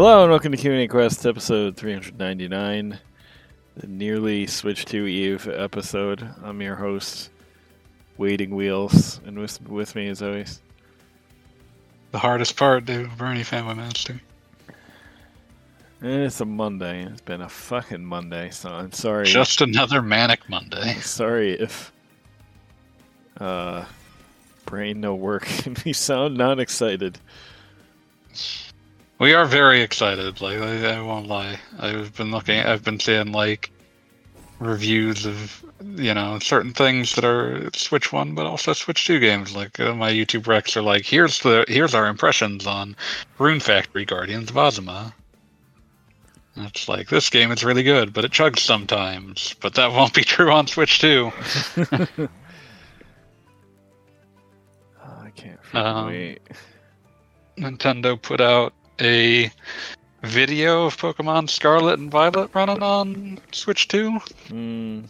Hello and welcome to Q&A Quest episode 399, the nearly Switch 2 Eve episode. I'm your host, Waiting Wheels, and with me as always. The hardest part, dude, Bernie Fanboy Master. And it's a Monday. It's been a fucking Monday, so I'm sorry. Just another manic Monday. Sorry if brain no work and we sound not excited. We are very excited, like, I won't lie. I've been seeing, like, reviews of, certain things that are Switch 1, but also Switch 2 games. Like, my YouTube recs are like, here's our impressions on Rune Factory Guardians of Ozma. And it's like, this game is really good, but it chugs sometimes. But that won't be true on Switch 2. I can't wait. Nintendo put out a video of Pokemon Scarlet and Violet running on Switch 2. And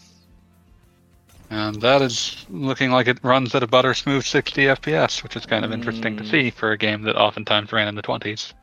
that is looking like it runs at a butter smooth 60 FPS, which is kind of interesting to see for a game that oftentimes ran in the 20s.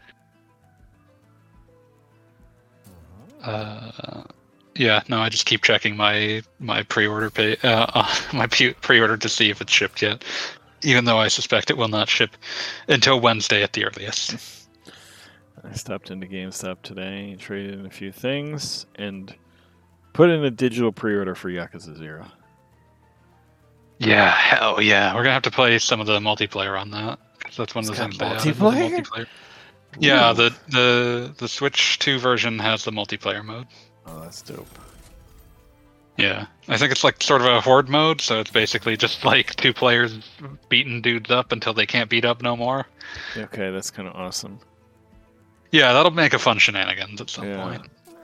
I just keep checking my pre-order pre-order to see if it's shipped yet, even though I suspect it will not ship until Wednesday at the earliest. I stopped into GameStop today, traded in a few things, and put in a digital pre-order for Yakuza 0. Yeah, hell yeah. We're going to have to play some of the multiplayer on that, because that's one of the things they have. Multiplayer? Yeah, the Switch 2 version has the multiplayer mode. Oh, that's dope. Yeah, I think it's like sort of a horde mode, so it's basically just like two players beating dudes up until they can't beat up no more. Okay, that's kind of awesome. Yeah, that'll make a fun shenanigans at some point.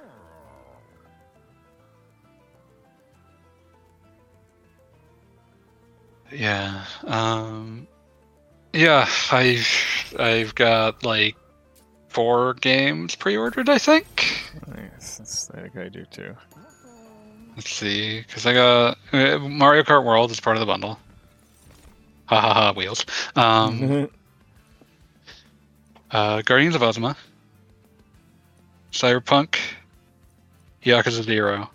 Yeah. I've got like 4 games pre-ordered, I think. Nice. I think I do too. Let's see, because I got Mario Kart World as part of the bundle. Ha ha ha, wheels. Guardians of Ozma. Cyberpunk. Yakuza 0.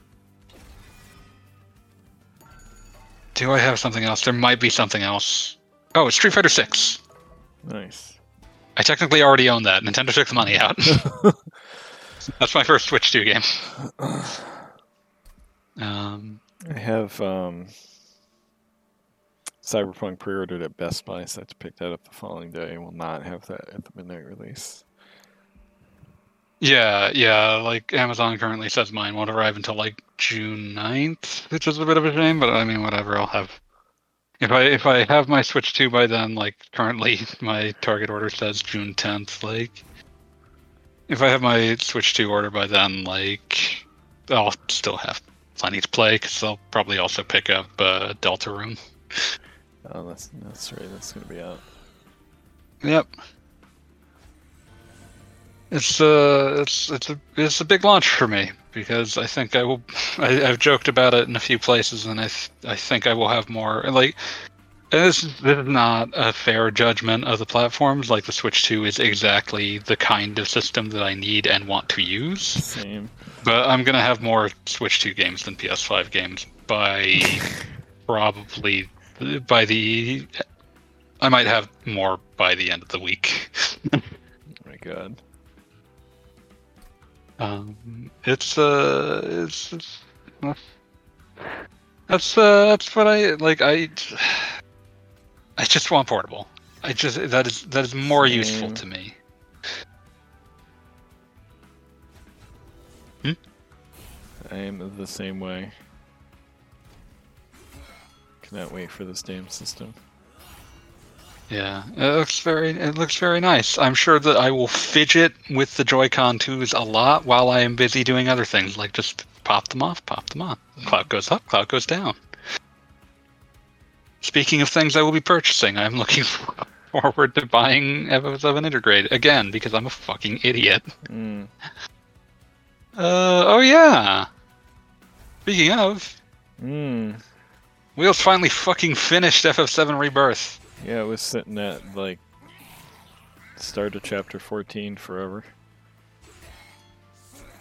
Do I have something else? There might be something else. Oh, it's Street Fighter 6. Nice. I technically already own that. Nintendo took the money out. That's my first Switch 2 game. I have Cyberpunk pre-ordered at Best Buy, so I have to pick that up the following day. Will not have that at the midnight release. Yeah, like Amazon currently says mine won't arrive until like June 9th, which is a bit of a shame, but I mean, whatever, I'll have... If I have my Switch 2 by then, like, currently my target order says June 10th, like... If I have my Switch 2 order by then, like, I'll still have plenty to play, because I'll probably also pick up Deltarune. Oh, that's right, that's going to be out. Yep. It's a big launch for me, because I think I will. I've joked about it in a few places, and I think I will have more. Like, this is not a fair judgment of the platforms. Like, the Switch 2 is exactly the kind of system that I need and want to use. Same. But I'm gonna have more Switch 2 games than PS5 games by probably by the. I might have more by the end of the week. Oh my god. That's what I like. I just want portable. That is more useful to me. I am the same way. Cannot wait for this damn system. Yeah, it looks very nice. I'm sure that I will fidget with the Joy-Con 2s a lot while I am busy doing other things, like just pop them off, pop them on. Cloud goes up, cloud goes down. Speaking of things I will be purchasing, I'm looking forward to buying Echoes of an Intergrade again, because I'm a fucking idiot. Oh yeah! Speaking of... Wheels finally fucking finished FF7 Rebirth. Yeah, it was sitting at, like, start of chapter 14 forever.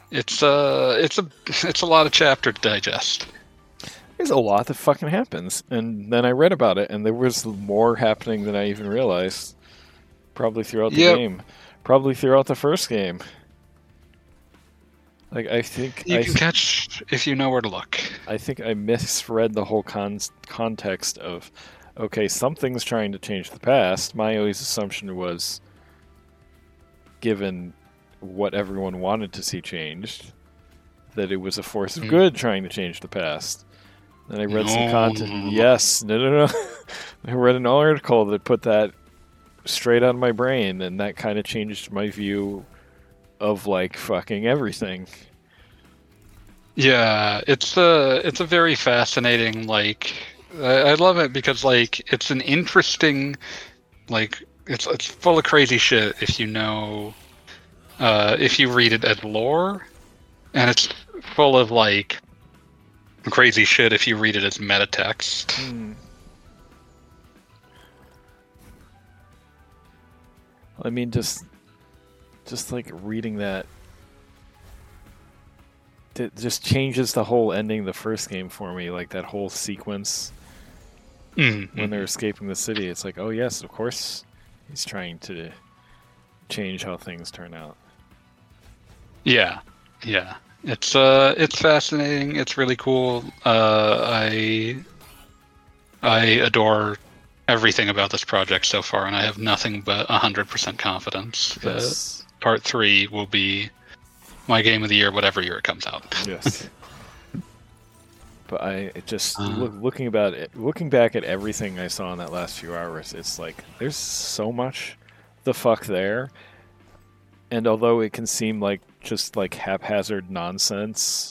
It's a lot of chapter to digest. There's a lot that fucking happens, and then I read about it, and there was more happening than I even realized. Probably throughout the game, probably throughout the first game. Like I think you can catch if you know where to look. I think I misread the whole context of, okay, something's trying to change the past. My always assumption was, given what everyone wanted to see changed, that it was a force of good trying to change the past. Then I read some content. Yes, no. I read an article that put that straight out of my brain, and that kind of changed my view of like fucking everything. Yeah, it's a very fascinating, like, I love it because like it's an interesting, like, it's full of crazy shit if you know, if you read it as lore, and it's full of like crazy shit if you read it as metatext. I mean, just like reading that, it just changes the whole ending of the first game for me. Like that whole sequence when they're escaping the city. It's like, oh yes, of course, he's trying to change how things turn out. Yeah. It's fascinating. It's really cool. I adore everything about this project so far, and I have nothing but 100% confidence that Part 3 will be my game of the year, whatever year it comes out. Yes. But looking back at everything I saw in that last few hours, it's like there's so much the fuck there. And although it can seem like just like haphazard nonsense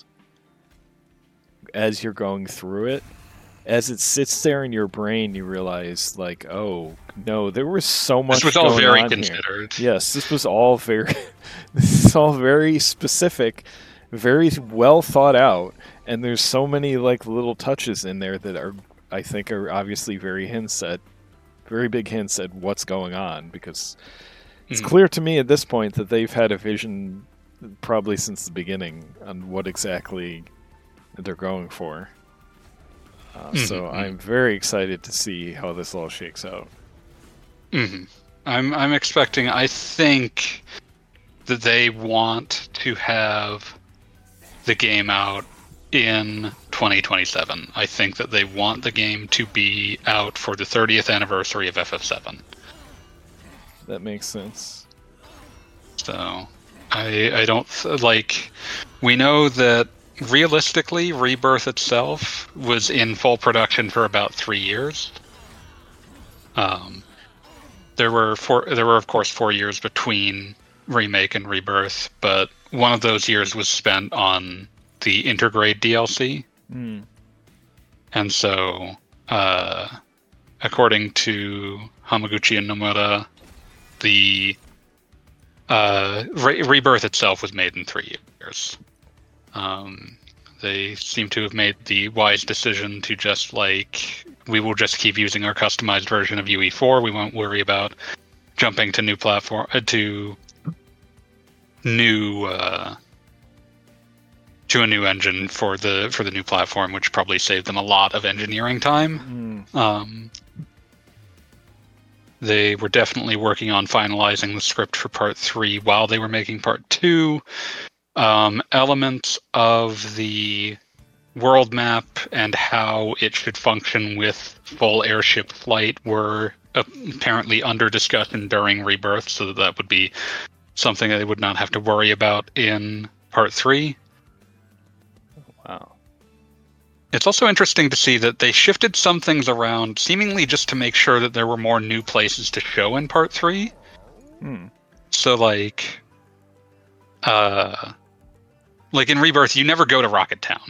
as you're going through it, as it sits there in your brain, you realize, like, oh no, there was so much. This was all very considered. Here. Yes, this was all very, this is all very specific, very well thought out, and there's so many like little touches in there that are, I think, are obviously very big hints at what's going on, because it's clear to me at this point that they've had a vision probably since the beginning on what exactly they're going for. So I'm very excited to see how this all shakes out. I'm expecting. I think that they want to have the game out in 2027. I think that they want the game to be out for the 30th anniversary of FF7. That makes sense. So I don't like. We know that. Realistically, Rebirth itself was in full production for about 3 years. There were of course 4 years between Remake and Rebirth, but one of those years was spent on the Intergrade DLC. And so, according to Hamaguchi and Nomura, the Rebirth itself was made in 3 years. They seem to have made the wise decision to just we will just keep using our customized version of UE4. We won't worry about jumping to new platform to a new engine for the new platform, which probably saved them a lot of engineering time. They were definitely working on finalizing the script for Part 3 while they were making Part 2. Elements of the world map and how it should function with full airship flight were apparently under discussion during Rebirth, so that would be something that they would not have to worry about in Part 3. Wow. It's also interesting to see that they shifted some things around, seemingly just to make sure that there were more new places to show in Part 3. So, like in Rebirth, you never go to Rocket Town.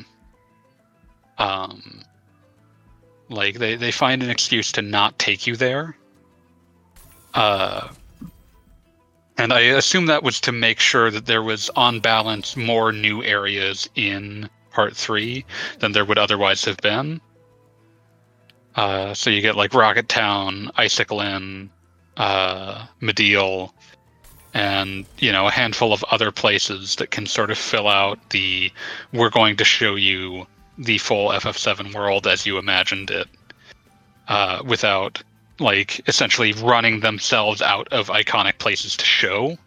They find an excuse to not take you there. And I assume that was to make sure that there was, on balance, more new areas in Part 3 than there would otherwise have been. So you get like Rocket Town, Icicle Inn, Medial, and a handful of other places that can sort of fill out we're going to show you the full FF7 world as you imagined it, without essentially running themselves out of iconic places to show.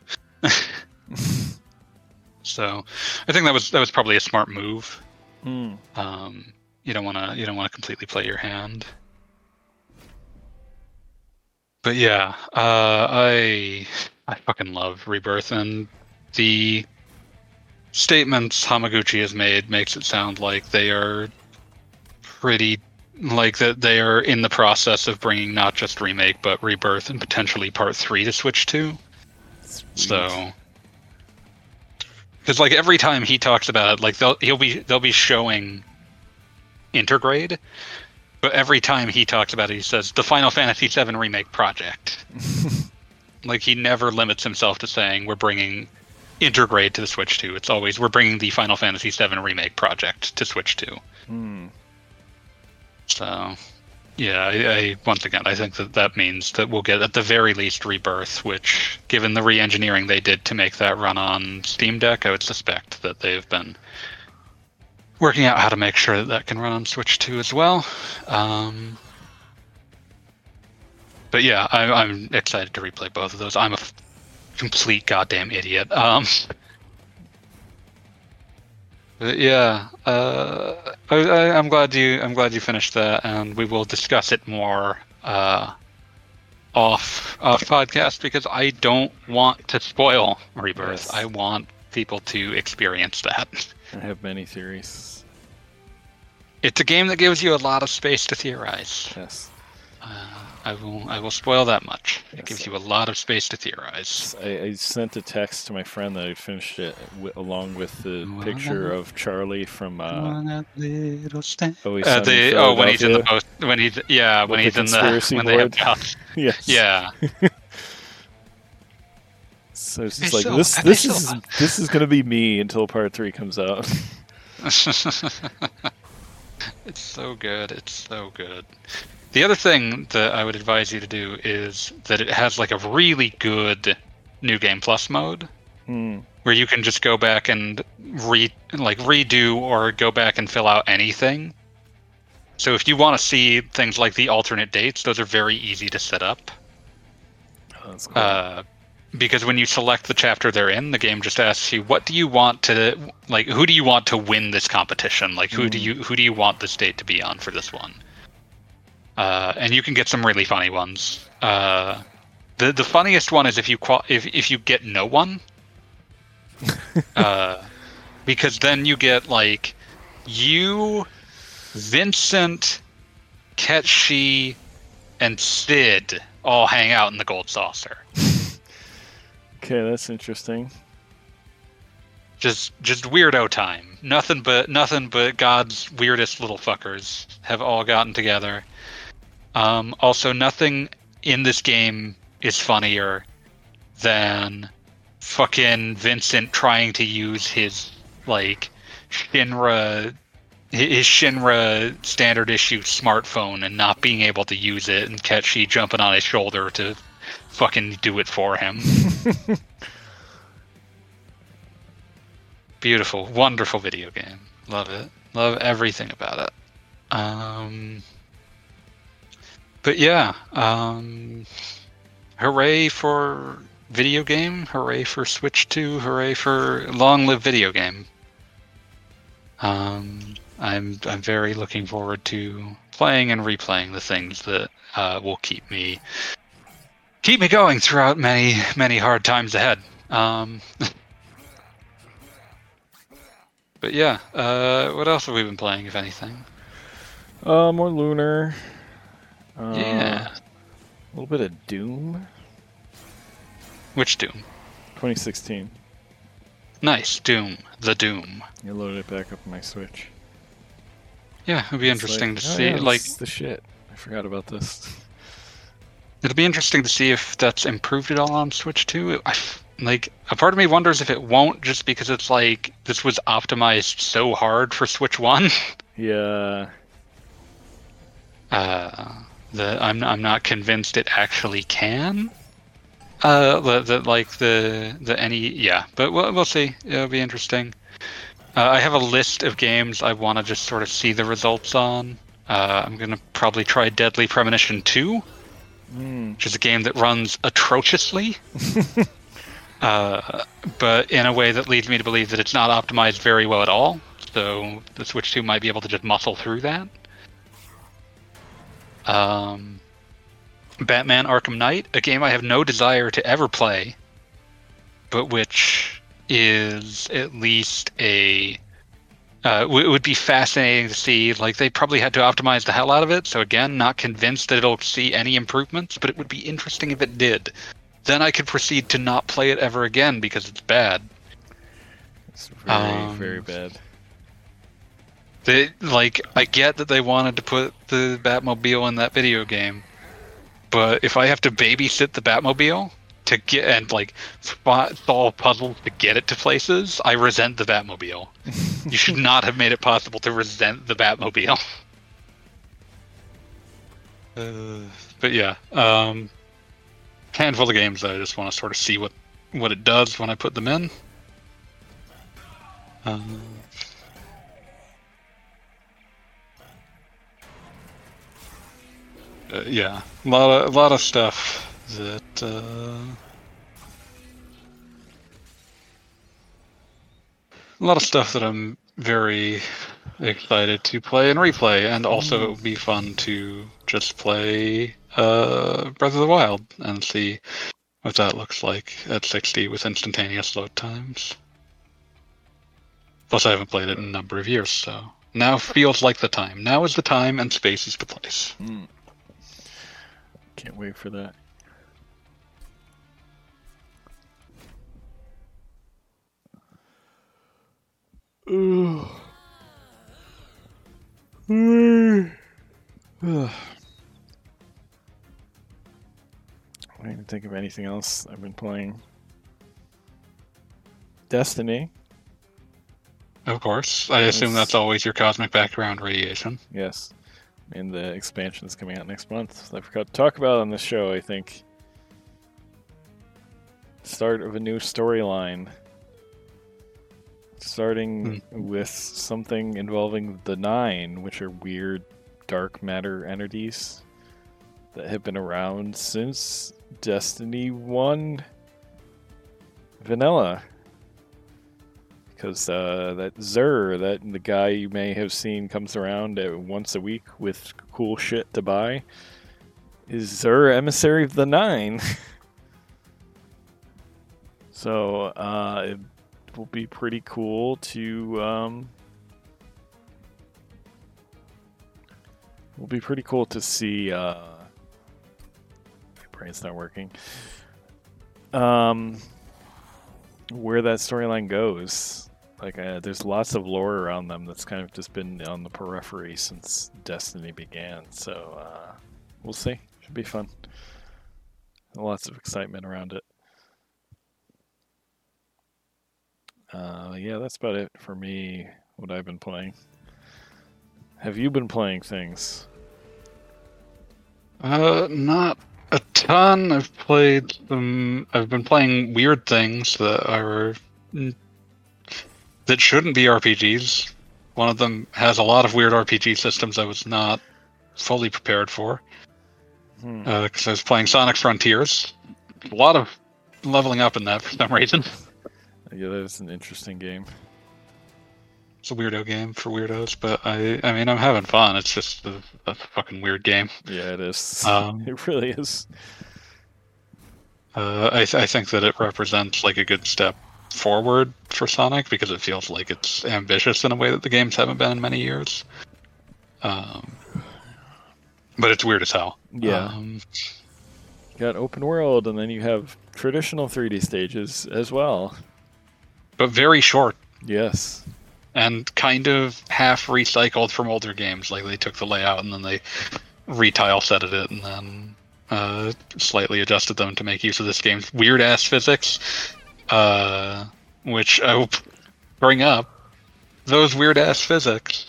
So I think that was probably a smart move. You don't want to completely play your hand. But yeah, I fucking love Rebirth, and the statements Hamaguchi has made makes it sound like they are that they are in the process of bringing not just Remake but Rebirth and potentially Part 3 to Switch 2. Sweet. So, because every time he talks about it, they'll be showing Intergrade, but every time he talks about it, he says the Final Fantasy VII Remake project. He never limits himself to saying we're bringing Intergrade to the Switch 2. It's always we're bringing the Final Fantasy VII Remake project to Switch 2. So, yeah, I once again, I think that means that we'll get at the very least Rebirth, which, given the re-engineering they did to make that run on Steam Deck, I would suspect that they've been working out how to make sure that can run on Switch 2 as well. But yeah, I'm excited to replay both of those. I'm a complete goddamn idiot. But yeah, I'm glad you finished that, and we will discuss it more off podcast, because I don't want to spoil Rebirth. Yes. I want people to experience that. I have many theories. It's a game that gives you a lot of space to theorize. Yes. I will spoil that much. It gives you a lot of space to theorize. I sent a text to my friend that I finished it along with the picture of Charlie from when he's in the post, when he's in the when they have cuts. Yes. Yeah. So it's just this is going to be me until Part 3 comes out. It's so good. It's so good. The other thing that I would advise you to do is that it has a really good New Game Plus mode, where you can just go back and redo or go back and fill out anything. So if you want to see things like the alternate dates, those are very easy to set up. Oh, that's cool. Because when you select the chapter they're in, the game just asks you, what do you want to who do you want to win this competition? Who do you want this date to be on for this one? And you can get some really funny ones. The funniest one is if you get no one, because then you get you, Vincent, Ketshi, and Sid all hang out in the gold saucer. Okay, that's interesting. Just weirdo time. Nothing but God's weirdest little fuckers have all gotten together. Also, nothing in this game is funnier than fucking Vincent trying to use his Shinra standard issue smartphone and not being able to use it, and Ketshi jumping on his shoulder to fucking do it for him. Beautiful, wonderful video game. Love it. Love everything about it. But yeah, hooray for video game, hooray for Switch 2, hooray for long live video game. I'm very looking forward to playing and replaying the things that will keep me going throughout many hard times ahead. But yeah, what else have we been playing, if anything? More Lunar. Yeah. A little bit of Doom. Which Doom? 2016. Nice, Doom. The Doom. I loaded it back up on my Switch. Yeah, it'll be interesting to see. Yeah, it's the shit. I forgot about this. It'll be interesting to see if that's improved at all on Switch 2. A part of me wonders if it won't, just because it's this was optimized so hard for Switch 1. Yeah. I'm not convinced it actually can. the any yeah, but we'll see. It'll be interesting. I have a list of games I want to just sort of see the results on. I'm gonna probably try Deadly Premonition 2, which is a game that runs atrociously, but in a way that leads me to believe that it's not optimized very well at all. So the Switch 2 might be able to just muscle through that. Batman Arkham Knight, a game I have no desire to ever play, but which is at least a would be fascinating to see. Like, they probably had to optimize the hell out of it, so again, not convinced that it'll see any improvements, but it would be interesting if it did. Then I could proceed to not play it ever again because it's bad. It's very, very bad. I get that they wanted to put the Batmobile in that video game, but if I have to babysit the Batmobile to get and solve puzzles to get it to places, I resent the Batmobile. You should not have made it possible to resent the Batmobile. But yeah, handful of games that I just want to sort of see what it does when I put them in. Yeah, a lot of stuff that a lot of stuff that I'm very excited to play and replay, and also it would be fun to just play Breath of the Wild and see what that looks like at 60 with instantaneous load times. Plus, I haven't played it in a number of years, so now feels like the time. Now is the time, and space is the place. Can't wait for that. I didn't think of anything else I've been playing. Destiny. Of course. I assume that's always your cosmic background radiation. Yes. And the expansion is coming out next month. I forgot to talk about it on the show, I think. Start of a new storyline. Starting with something involving the Nine, which are weird dark matter entities that have been around since Destiny 1 Vanilla. Because that Xur, the guy you may have seen comes around once a week with cool shit to buy, is Xur, Emissary of the Nine. So it will be pretty cool to see. My brain's not working. Where that storyline goes. There's lots of lore around them that's kind of just been on the periphery since Destiny began. So we'll see. Should be fun. Lots of excitement around it. Yeah, that's about it for me, what I've been playing. Have you been playing things? Not a ton. I've been playing weird things that shouldn't be RPGs. One of them has a lot of weird RPG systems I was not fully prepared for. Because I was playing Sonic Frontiers. A lot of leveling up in that for some reason. Yeah, that's an interesting game. It's a weirdo game for weirdos, but I mean, I'm having fun. It's just a fucking weird game. Yeah, it is. It really is. I think that it represents a good step forward for Sonic because it feels like it's ambitious in a way that the games haven't been in many years. But it's weird as hell. Yeah. You got open world, and then you have traditional 3D stages as well. But very short. Yes. And kind of half recycled from older games. Like, they took the layout and then they retile setted it and then slightly adjusted them to make use of this game's weird-ass physics. Which I will bring up. Those weird-ass physics.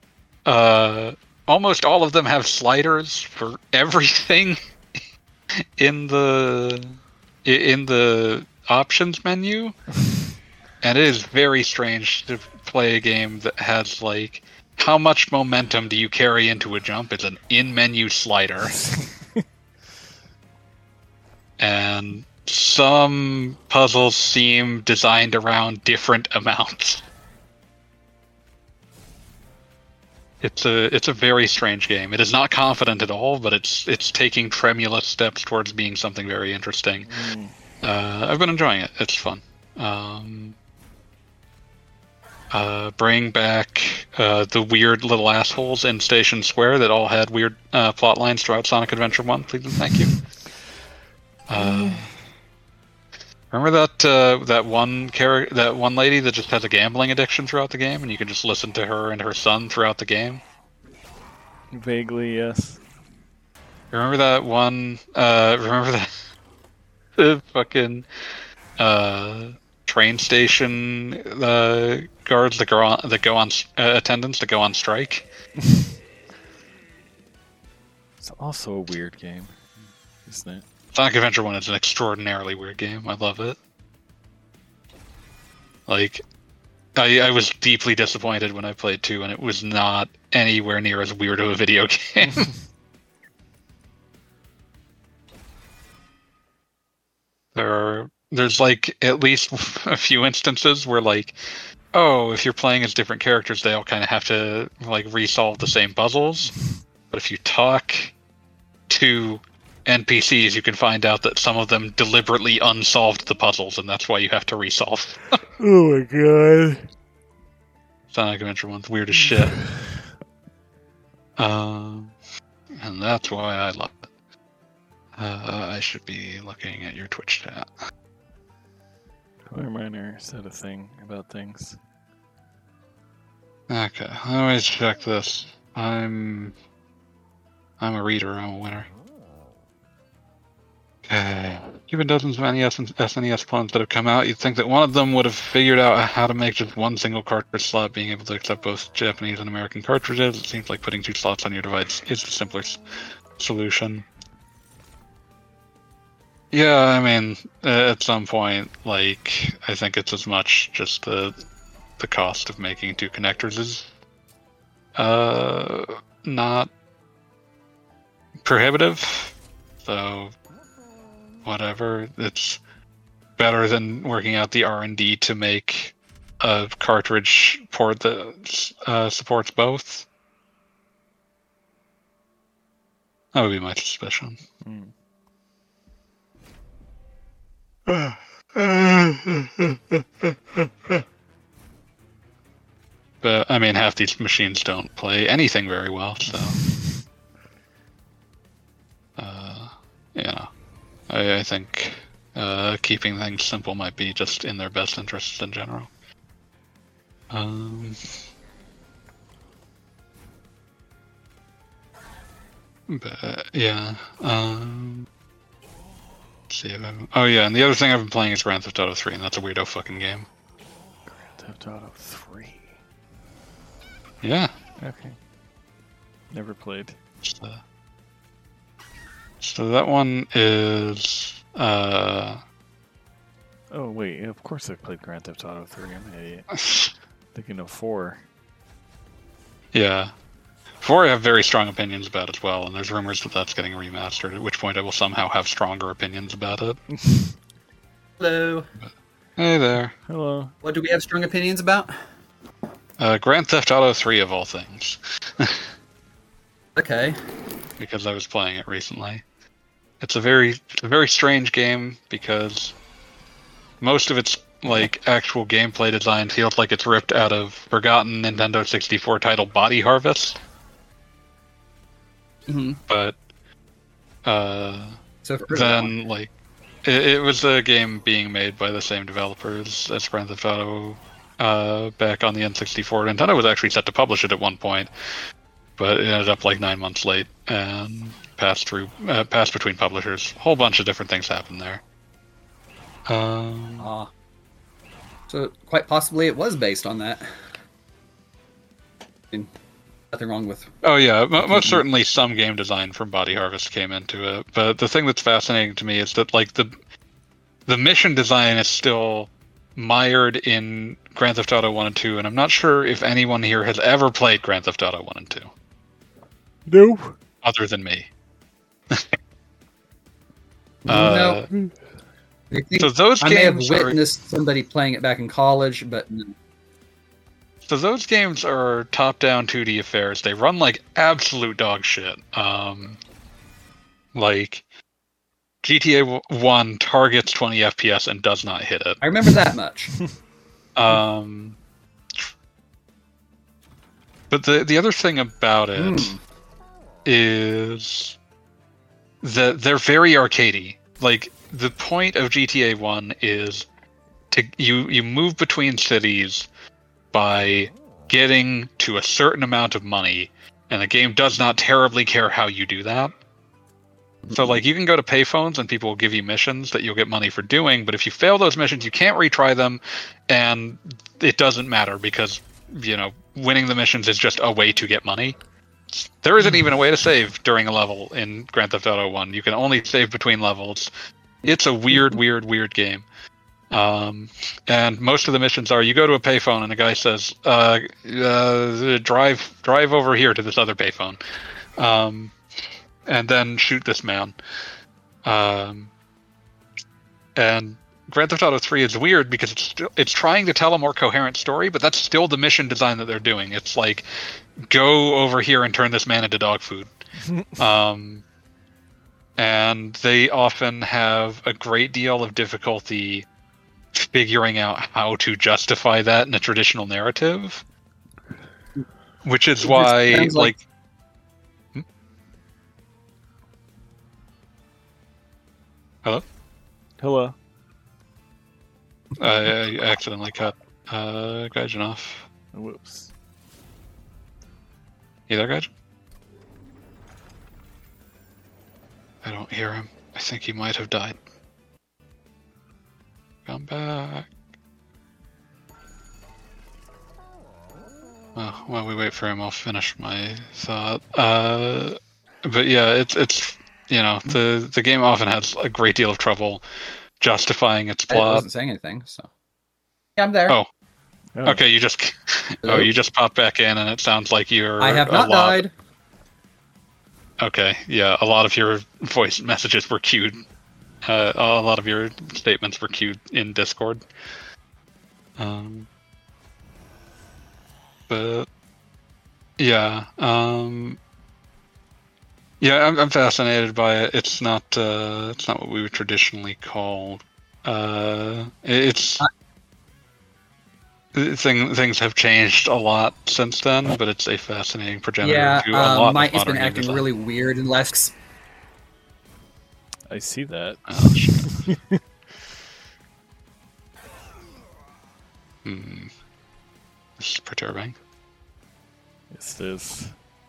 Almost all of them have sliders for everything in the in the options menu, and it is very strange to play a game that has like how much momentum do you carry into a jump? It's an in-menu slider. And some puzzles seem designed around different amounts. It's a very strange game. It is not confident at all, but it's taking tremulous steps towards being something very interesting. I've been enjoying it. It's fun. Bring back the weird little assholes in Station Square that all had weird plot lines throughout Sonic Adventure 1, please and thank you. Remember that one lady that just has a gambling addiction throughout the game, and you can just listen to her and her son throughout the game? Vaguely, yes. Remember that one? Remember that the fucking train station guards that go on attendants that go on strike? It's also a weird game, isn't it? Sonic Adventure 1 is an extraordinarily weird game. I love it. Like, I was deeply disappointed when I played 2, and it was not anywhere near as weird of a video game. There's like at least a few instances where like, oh, if you're playing as different characters, they all kind of have to like resolve the same puzzles. But if you talk to NPCs, you can find out that some of them deliberately unsolved the puzzles, and that's why you have to resolve. Oh my god. Sonic Adventure 1's weird as shit. And that's why I love it. I should be looking at your Twitch chat. Reminder, said a thing about things. Okay, let me check this. I'm a reader, I'm a winner. Given dozens of NES and SNES clones that have come out, you'd think that one of them would have figured out how to make just one single cartridge slot, being able to accept both Japanese and American cartridges. It seems like putting 2 slots on your device is the simpler solution. Yeah, I mean, at some point, like, I think it's as much just the cost of making 2 connectors is not prohibitive, so whatever. It's better than working out the R&D to make a cartridge port that supports both. That would be my suspicion. But I mean, half these machines don't play anything very well, so you know, I think keeping things simple might be just in their best interests in general. But yeah. Let's see if oh yeah, and the other thing I've been playing is Grand Theft Auto 3, and that's a weirdo fucking game. Grand Theft Auto 3. Yeah. Okay. Never played. So that one is Oh wait, of course I've played Grand Theft Auto 3. I'm an idiot. Thinking of 4. Yeah. 4 I have very strong opinions about as well, and there's rumors that that's getting remastered, at which point I will somehow have stronger opinions about it. Hello. But, hey there. Hello. What do we have strong opinions about? Grand Theft Auto 3 of all things. Okay. Because I was playing it recently. It's a very strange game because most of its like actual gameplay design feels like it's ripped out of forgotten Nintendo 64 title Body Harvest. Mm-hmm. But So then like it was a game being made by the same developers as Grand Theft Auto back on the N64. Nintendo was actually set to publish it at one point, but it ended up like 9 months late and passed between publishers. A whole bunch of different things happened there. So quite possibly it was based on that. I mean, nothing wrong with. Oh yeah, most certainly some game design from Body Harvest came into it. But the thing that's fascinating to me is that like the mission design is still mired in Grand Theft Auto 1 and 2, and I'm not sure if anyone here has ever played Grand Theft Auto 1 and 2. No. Other than me. No. I think So those I may have games witnessed somebody playing it back in college, but no. So those games are top-down 2D affairs. They run like absolute dog shit. Like GTA 1 targets 20 FPS and does not hit it. I remember that much. But the other thing about it is that they're very arcadey. Like the point of GTA 1 is to you move between cities by getting to a certain amount of money, and the game does not terribly care how you do that. So, like, you can go to payphones and people will give you missions that you'll get money for doing, but if you fail those missions, you can't retry them, and it doesn't matter because, you know, winning the missions is just a way to get money. There isn't even a way to save during a level in Grand Theft Auto 1. You can only save between levels. It's a weird game. And most of the missions are you go to a payphone and the guy says, drive over here to this other payphone. And then shoot this man. And Grand Theft Auto 3 is weird because it's trying to tell a more coherent story, but that's still the mission design that they're doing. It's like, go over here and turn this man into dog food. And they often have a great deal of difficulty figuring out how to justify that in a traditional narrative. Which is why, like... Hello? Hello. I accidentally cut Gaijin off. Whoops. You there, Gaijin? I don't hear him. I think he might have died. Come back. Oh, while we wait for him, I'll finish my thought. But yeah, it's you know, the game often has a great deal of trouble justifying its I plot. wasn't saying anything, so yeah, I'm there. Oh, okay. You just you just popped back in, and it sounds like you're. I have not died. Okay, yeah, a lot of your voice messages were queued. A lot of your statements were queued in Discord. But yeah, yeah, I'm fascinated by it. It's not what we would traditionally call. Things have changed a lot since then, but it's a fascinating progenitor to a lot of it's been modern game acting design. really weird in less. I see that. Oh, shit. This is perturbing. Yes, it is.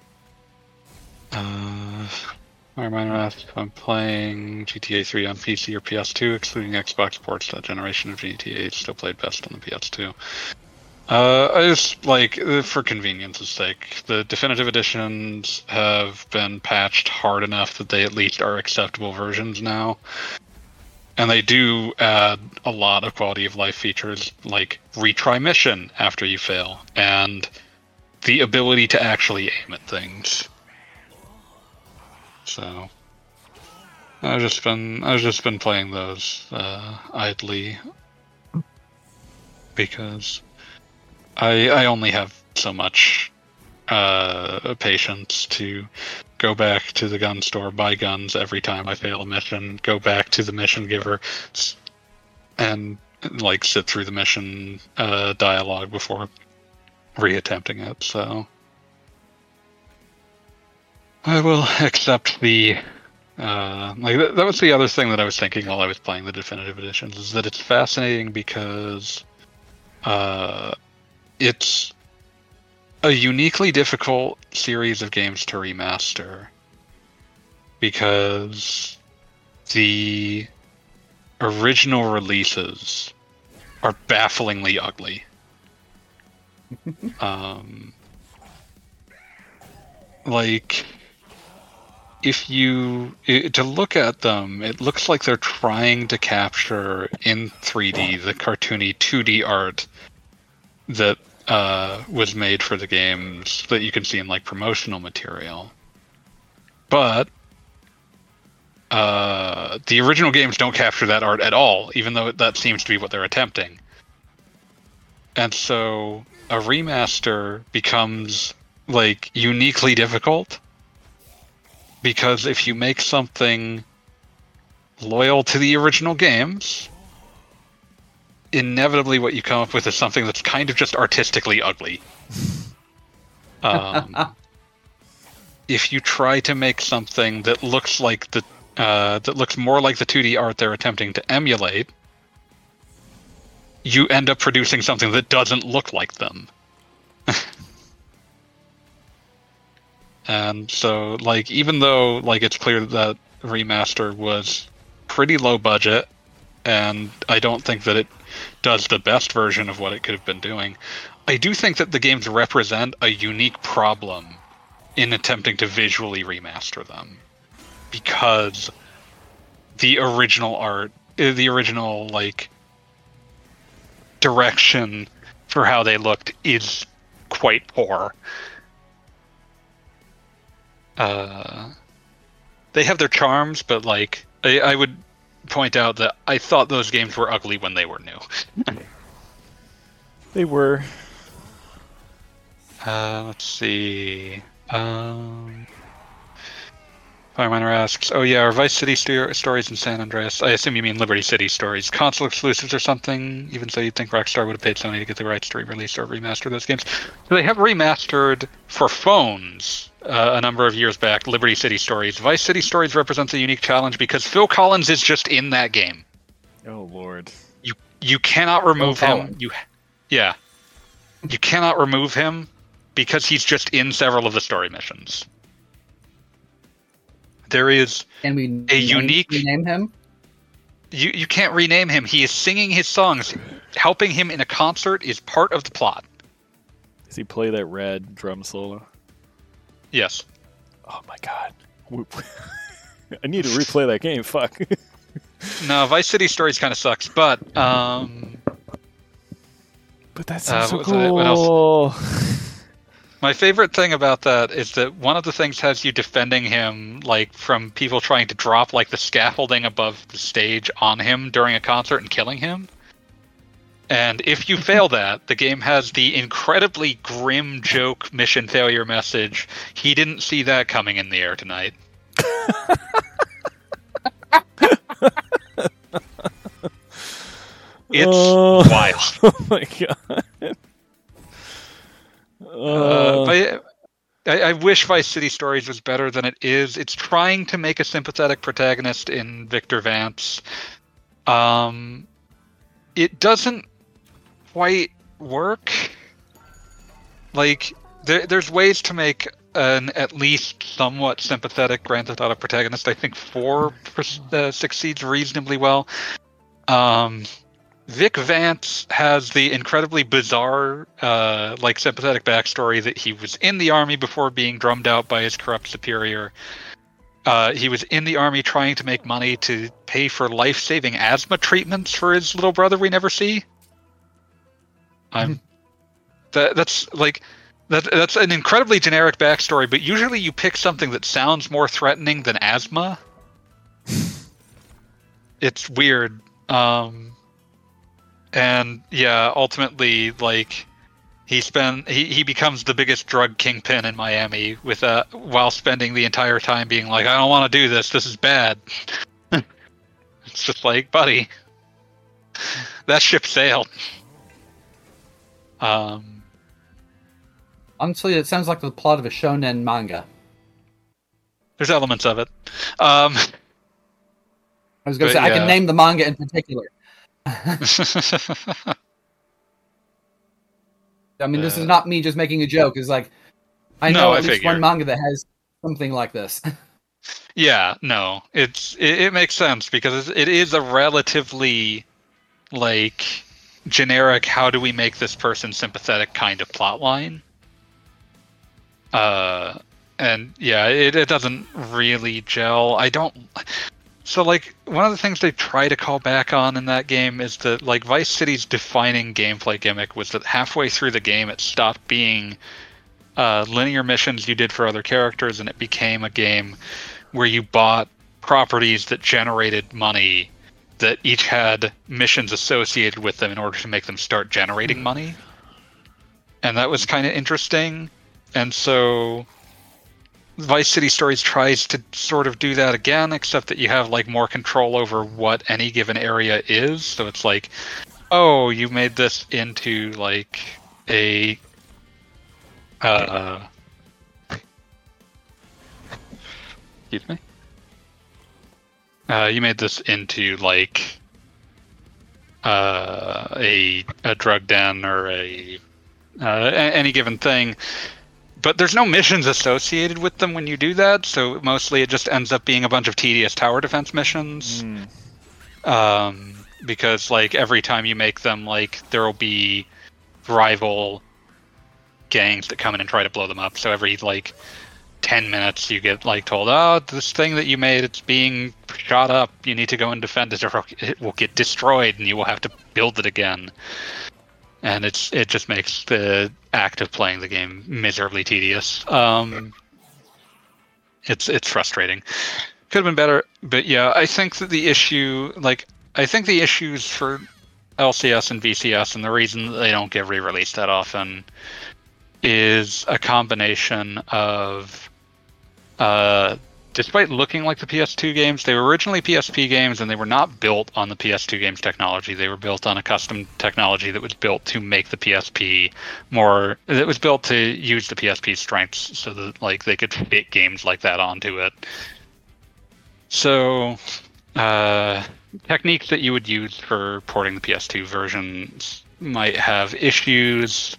My reminder asks if I'm playing GTA 3 on PC or PS2, excluding Xbox ports. That generation of GTA still played best on the PS2. I just, like, for convenience's sake, the definitive editions have been patched hard enough that they at least are acceptable versions now. And they do add a lot of quality of life features, like retry mission after you fail, and the ability to actually aim at things. So I've just been playing those idly because I only have so much patience to go back to the gun store, buy guns every time I fail a mission, go back to the mission giver, and like sit through the mission dialogue before reattempting it. So I will accept the that was the other thing that I was thinking while I was playing the definitive editions, is that it's fascinating because it's a uniquely difficult series of games to remaster because the original releases are bafflingly ugly. Like, to look at them, it looks like they're trying to capture in 3D the cartoony 2D art that was made for the games that you can see in like promotional material. But the original games don't capture that art at all, even though that seems to be what they're attempting. And so a remaster becomes like uniquely difficult, because if you make something loyal to the original games, inevitably what you come up with is something that's kind of just artistically ugly. If you try to make something that looks like that looks more like the 2D art they're attempting to emulate, you end up producing something that doesn't look like them. And so, like, even though like it's clear that remaster was pretty low budget, and I don't think that it does the best version of what it could have been doing, I do think that the games represent a unique problem in attempting to visually remaster them, because the original art, the original like direction for how they looked is quite poor. They have their charms, but like I would point out that I thought those games were ugly when they were new. They were. Let's see. Fireminer asks, "Oh yeah, are Vice City stories in San Andreas? I assume you mean Liberty City stories. Console exclusives or something? Even so, you'd think Rockstar would have paid Sony to get the rights to re-release or remaster those games." So they have remastered for phones a number of years back. Liberty City Stories. Vice City Stories represents a unique challenge because Phil Collins is just in that game. Oh Lord. You cannot remove him. You cannot remove him because he's just in several of the story missions. There is a unique... rename him? You can't rename him. He is singing his songs. Helping him in a concert is part of the plot. Does he play that red drum solo? Yes. Oh my god. I need to replay that game. Fuck. No, Vice City Stories kind of sucks, but that sounds so what cool. else? My favorite thing about that is that one of the things has you defending him, like, from people trying to drop, like, the scaffolding above the stage on him during a concert and killing him. And if you fail that, the game has the incredibly grim joke mission failure message. He didn't see that coming in the air tonight. It's wild. Oh my god. I wish Vice City Stories was better than it is. It's trying to make a sympathetic protagonist in Victor Vance. It doesn't quite work. Like, there's ways to make an at least somewhat sympathetic Grand Theft Auto protagonist. I think 4 succeeds reasonably well. Vic Vance has the incredibly bizarre, like, sympathetic backstory that he was in the army before being drummed out by his corrupt superior. He was in the army trying to make money to pay for life-saving asthma treatments for his little brother we never see. That's an incredibly generic backstory, but usually you pick something that sounds more threatening than asthma. It's weird. And yeah, ultimately, like, he becomes the biggest drug kingpin in Miami with while spending the entire time being like, I don't want to do this. This is bad. It's just like, buddy, that ship sailed. Honestly, it sounds like the plot of a shonen manga. There's elements of it. I was going to say, yeah. I can name the manga in particular. I mean, this is not me just making a joke. It's like, I know at least one manga that has something like this. Yeah, no, it makes sense because it is a relatively, like, generic, how do we make this person sympathetic kind of plotline. and yeah, it doesn't really gel. I don't. So like one of the things they try to call back on in that game is that like Vice City's defining gameplay gimmick was that halfway through the game it stopped being linear missions you did for other characters, and it became a game where you bought properties that generated money that each had missions associated with them in order to make them start generating money. And that was kind of interesting. And so Vice City Stories tries to sort of do that again, except that you have like more control over what any given area is. So it's like, oh, you made this into like a excuse me. You made this into like a drug den or any given thing, but there's no missions associated with them when you do that. So mostly it just ends up being a bunch of tedious tower defense missions. Because like every time you make them, like there will be rival gangs that come in and try to blow them up. So every like 10 minutes you get like told, oh, this thing that you made, it's being shot up, you need to go and defend it or it will get destroyed and you will have to build it again. And it just makes the act of playing the game miserably tedious. It's frustrating. Could have been better, but yeah, I think that the issue, like, I think the issues for LCS and VCS, and the reason that they don't get re-released that often, is a combination of, despite looking like the PS2 games, they were originally PSP games, and they were not built on the PS2 games technology. They were built on a custom technology that was built to make the PSP more. That was built to use the PSP's strengths, so that like they could fit games like that onto it. So, techniques that you would use for porting the PS2 versions might have issues.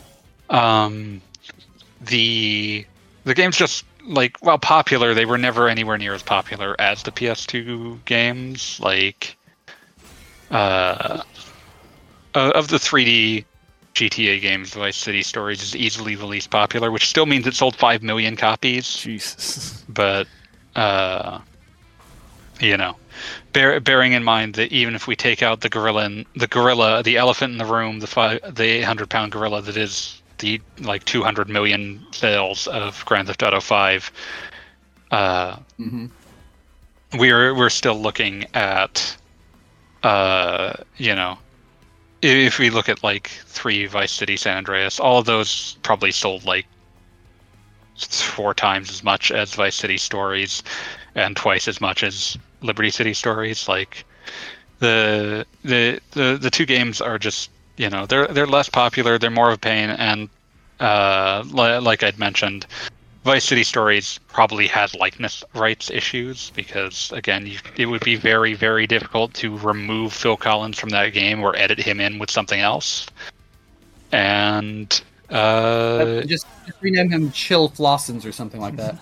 The games just, like, while popular, they were never anywhere near as popular as the PS2 games. Like, of the 3D GTA games, Vice City Stories is easily the least popular, which still means it sold 5 million copies. Jesus. But, you know, bearing in mind that even if we take out the elephant in the room, the 800-pound gorilla that is the like 200 million sales of Grand Theft Auto 5, we're still looking at, you know, if we look at like 3 Vice City San Andreas, all of those probably sold like 4 times as much as Vice City Stories and twice as much as Liberty City Stories. Like the two games are just, you know, they're less popular, they're more of a pain, and like I'd mentioned, Vice City Stories probably has likeness rights issues because, again, it would be very, very difficult to remove Phil Collins from that game or edit him in with something else. And just rename him Chill Flossens or something like that.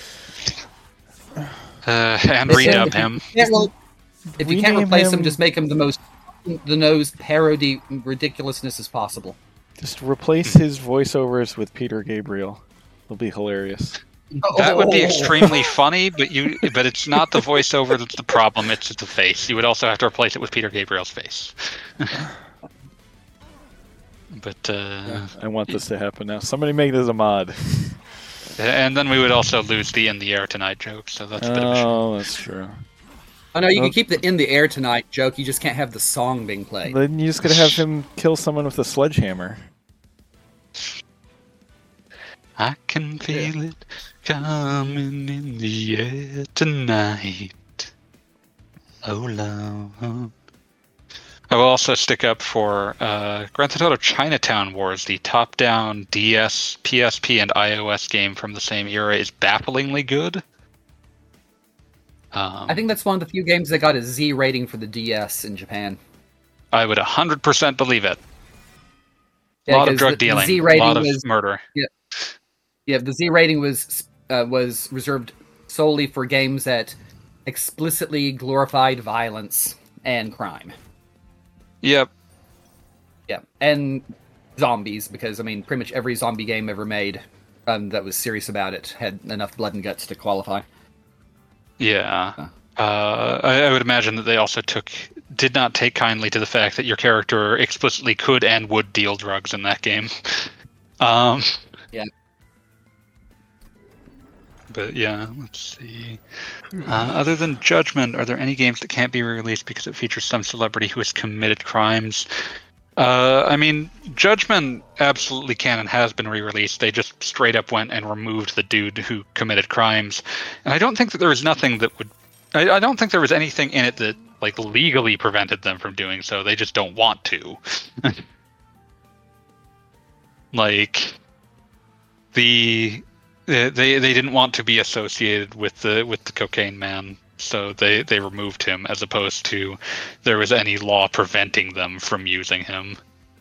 and redub him. If you can't replace him, just make him the most the-nose parody ridiculousness as possible. Just replace his voiceovers with Peter Gabriel. It'll be hilarious. That would be extremely funny, but it's not the voiceover that's the problem, it's the face. You would also have to replace it with Peter Gabriel's face. But I want this to happen now. Somebody make this a mod. And then we would also lose the "in the air tonight" joke, so that's a bit of a shame. Oh, that's true. Oh no, you can keep the "in the air tonight" joke, you just can't have the song being played. Then you just gotta have him kill someone with a sledgehammer. I can feel it coming in the air tonight. Oh, Lord. I will also stick up for Grand Theft Auto Chinatown Wars, the top-down DS, PSP, and iOS game from the same era, is bafflingly good. I think that's one of the few games that got a Z rating for the DS in Japan. I would 100% believe it. Yeah, a lot of drug dealing, a lot of murder. Yeah, the Z rating was reserved solely for games that explicitly glorified violence and crime. Yep. Yeah, and zombies, because, I mean, pretty much every zombie game ever made that was serious about it had enough blood and guts to qualify. Yeah. I would imagine that they also did not take kindly to the fact that your character explicitly could and would deal drugs in that game. Yeah. But yeah, let's see. Other than Judgment, are there any games that can't be re-released because it features some celebrity who has committed crimes? I mean, Judgment absolutely can and has been re-released. They just straight up went and removed the dude who committed crimes. And I don't think that there was nothing that would... I don't think there was anything in it that like legally prevented them from doing so. They just don't want to. Like, they didn't want to be associated with the cocaine man, so they removed him, as opposed to there was any law preventing them from using him.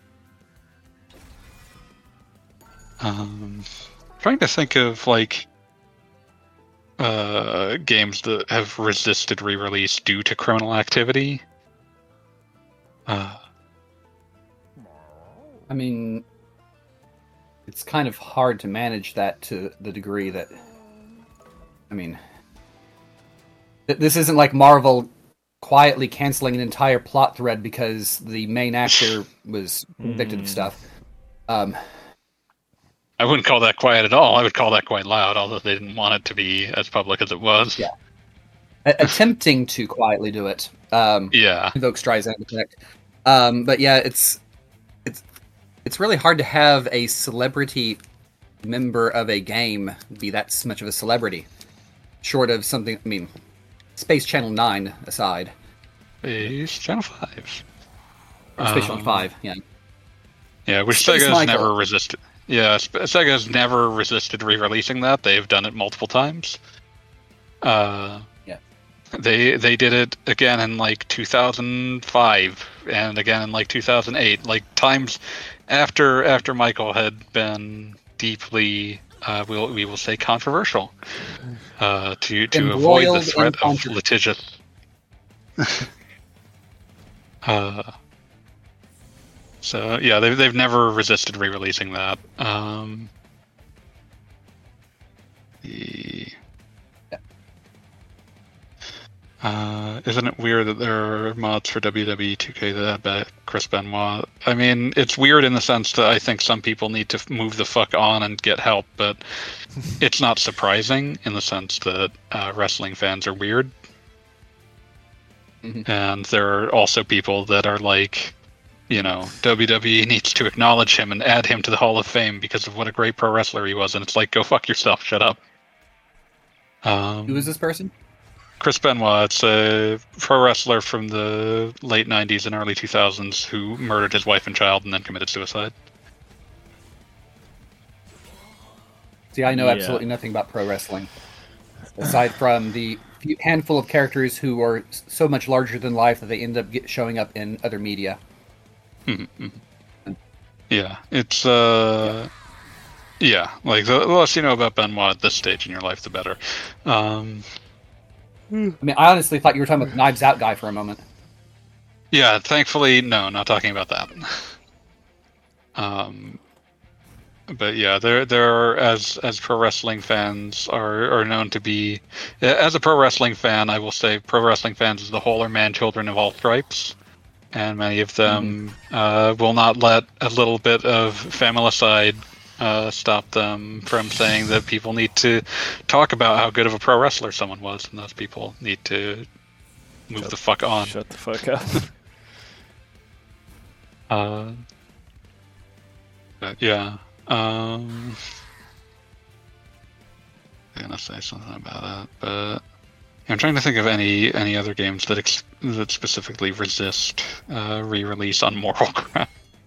Trying to think of like games that have resisted re-release due to criminal activity. I mean, it's kind of hard to manage that to the degree that, I mean, this isn't like Marvel quietly canceling an entire plot thread because the main actor was convicted of stuff. I wouldn't call that quiet at all. I would call that quite loud, although they didn't want it to be as public as it was. Yeah. Attempting to quietly do it. Yeah. Invoke Streisand effect. But yeah, it's really hard to have a celebrity member of a game be that much of a celebrity. Short of something, I mean, Space Channel 9 aside. Space Channel 5. Or Space Channel 5, yeah. Yeah, which Space Sega's Michael. never resisted. Yeah, Sega's never resisted re-releasing that. They've done it multiple times. Yeah. They did it again in like 2005 and again in like 2008, like times after Michael had been deeply we will say controversial, to avoid the threat of litigious. So yeah, they've never resisted re-releasing that. Isn't it weird that there are mods for WWE 2K that add back Chris Benoit? I mean, it's weird in the sense that I think some people need to move the fuck on and get help, but it's not surprising in the sense that wrestling fans are weird. Mm-hmm. And there are also people that are like, you know, WWE needs to acknowledge him and add him to the Hall of Fame because of what a great pro wrestler he was, and it's like, go fuck yourself, shut up. Who is this person? Chris Benoit. It's a pro wrestler from the late 90s and early 2000s who murdered his wife and child and then committed suicide. See, I know absolutely nothing about pro wrestling. Aside from the handful of characters who are so much larger than life that they end up showing up in other media. Yeah, it's yeah, like the less you know about Benoit at this stage in your life, the better. I mean, I honestly thought you were talking about the Knives Out guy for a moment. Yeah, thankfully, no, not talking about that. But yeah, there are, as pro wrestling fans are known to be. As a pro wrestling fan, I will say pro wrestling fans as a whole are man children of all stripes, and many of them will not let a little bit of familicide stop them from saying that people need to talk about how good of a pro wrestler someone was, and those people need to move the fuck on. Shut the fuck up. But yeah. I'm gonna say something about that, but I'm trying to think of any other games that that specifically resist re-release on moral ground.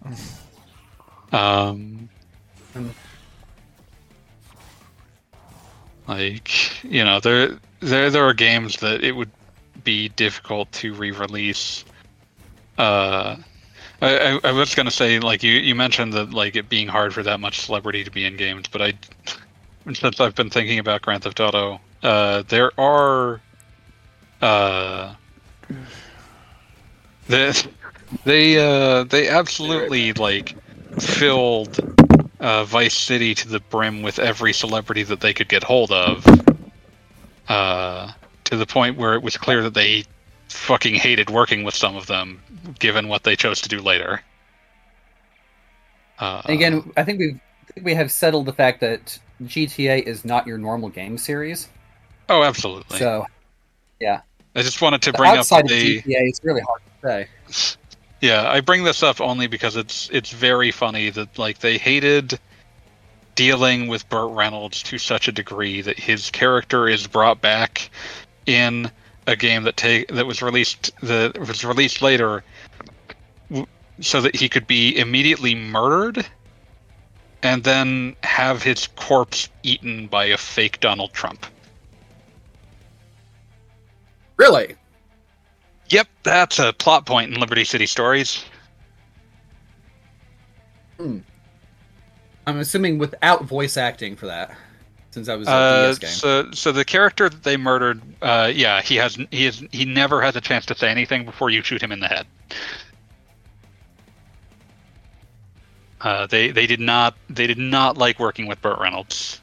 Like, you know, there are games that it would be difficult to re-release. I was gonna say, like, you mentioned that, like, it being hard for that much celebrity to be in games, but since I've been thinking about Grand Theft Auto, there are they absolutely like filled Vice City to the brim with every celebrity that they could get hold of, to the point where it was clear that they fucking hated working with some of them, given what they chose to do later. Again, I think we have settled the fact that GTA is not your normal game series. Oh, absolutely. So, yeah. I just wanted to bring up outside of GTA, it's really hard to say. Yeah, I bring this up only because it's very funny that like they hated dealing with Burt Reynolds to such a degree that his character is brought back in a game that was released later, so that he could be immediately murdered and then have his corpse eaten by a fake Donald Trump. Really? Yep, that's a plot point in Liberty City Stories. I'm assuming without voice acting for that, since that was a DS game. So the character that they murdered, he never has a chance to say anything before you shoot him in the head. They did not like working with Burt Reynolds.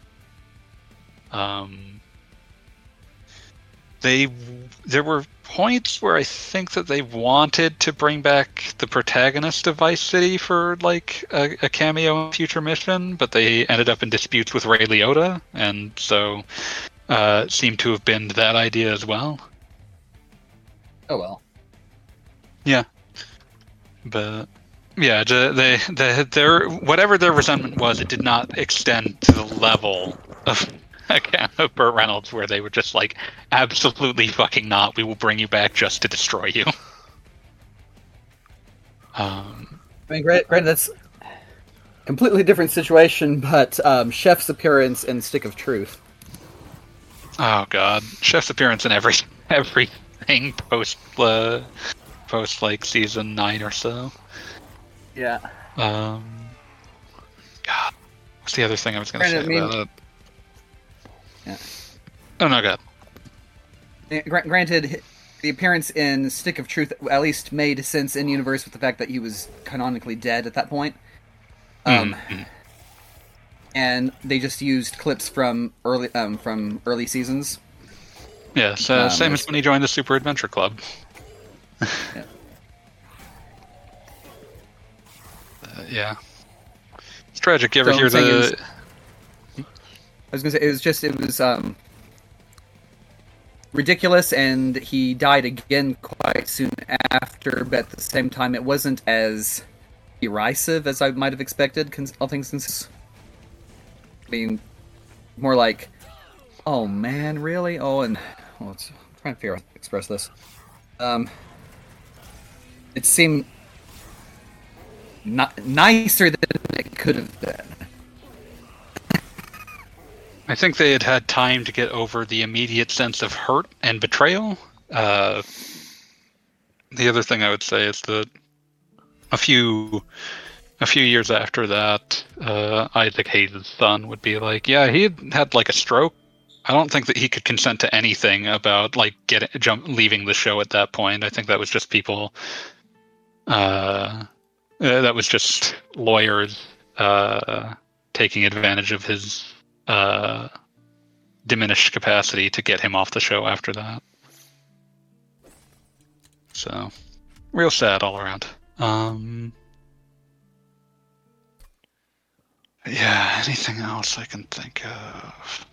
There were points where I think that they wanted to bring back the protagonist of Vice City for like a cameo in future mission, but they ended up in disputes with Ray Liotta, and so seemed to have binned that idea as well. Oh well. Yeah, but yeah, their whatever their resentment was, it did not extend to the level of Burt Reynolds, where they were just like, absolutely fucking not. We will bring you back just to destroy you. I mean, granted, that's a completely different situation, but Chef's appearance in Stick of Truth. Oh god, Chef's appearance in everything post like season 9 or so. Yeah. God, what's the other thing I was going to say about it? Yeah. Oh no, God. Granted, the appearance in Stick of Truth at least made sense in universe with the fact that he was canonically dead at that point. And they just used clips from early seasons. Yeah, so same as when he joined the Super Adventure Club. Yeah. Yeah. It's tragic. You ever hear the... I was going to say, it was ridiculous, and he died again quite soon after, but at the same time, it wasn't as derisive as I might have expected, all things considered. Being more like, oh man, really? I'm trying to figure out how to express this. It seemed nicer than it could have been. I think they had time to get over the immediate sense of hurt and betrayal. The other thing I would say is that a few years after that, Isaac Hayes' son would be like, yeah, he had like a stroke. I don't think that he could consent to anything about like leaving the show at that point. I think that was just people. That was just lawyers taking advantage of his diminished capacity to get him off the show after that. So, real sad all around. Yeah, anything else I can think of?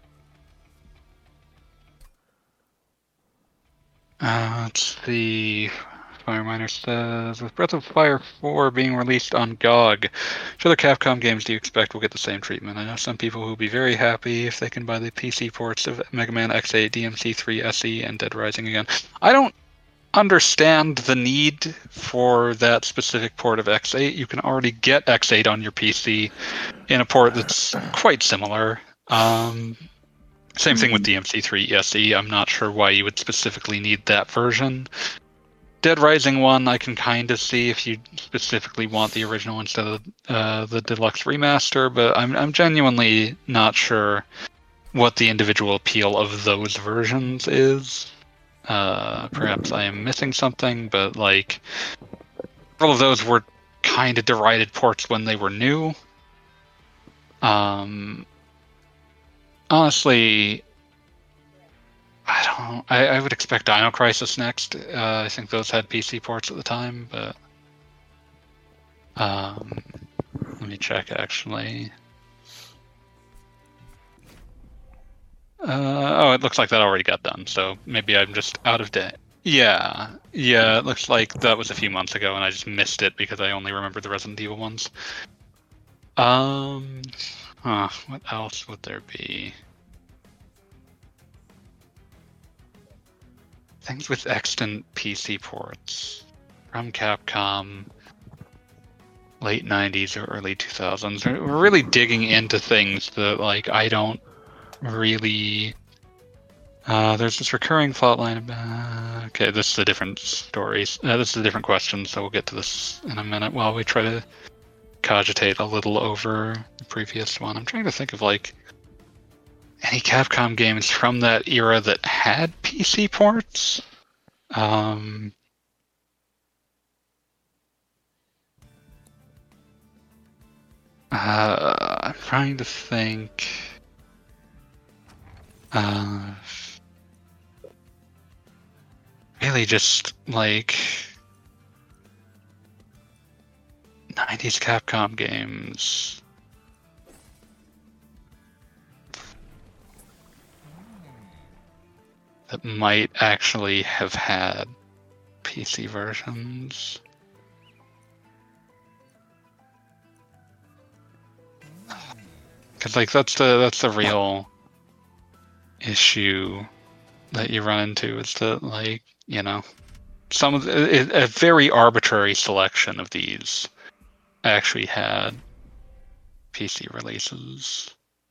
Let's see. Fireminer says, with Breath of Fire 4 being released on GOG, which other Capcom games do you expect will get the same treatment? I know some people who will be very happy if they can buy the PC ports of Mega Man X8, DMC3, SE, and Dead Rising again. I don't understand the need for that specific port of X8. You can already get X8 on your PC in a port that's quite similar. Same thing with DMC3 SE. I'm not sure why you would specifically need that version. Dead Rising 1, I can kind of see if you specifically want the original instead of the deluxe remaster, but I'm genuinely not sure what the individual appeal of those versions is. Perhaps I am missing something, but like all of those were kind of derided ports when they were new. Honestly, I would expect Dino Crisis next. I think those had PC ports at the time, but let me check actually. Oh, it looks like that already got done, so maybe I'm just out of date. Yeah, it looks like that was a few months ago, and I just missed it because I only remember the Resident Evil ones. What else would there be? Things with extant PC ports from Capcom, late 90s or early 2000s. We're really digging into things that, like, I don't really... there's this recurring plot line. Okay, this is a different story. This is a different question, so we'll get to this in a minute while we try to cogitate a little over the previous one. I'm trying to think of, like, any Capcom games from that era that had PC ports. I'm trying to think. Really just, like, 90s Capcom games. That might actually have had PC versions. Because, like, that's the real issue that you run into, is that, like, you know, some of a very arbitrary selection of these actually had PC releases.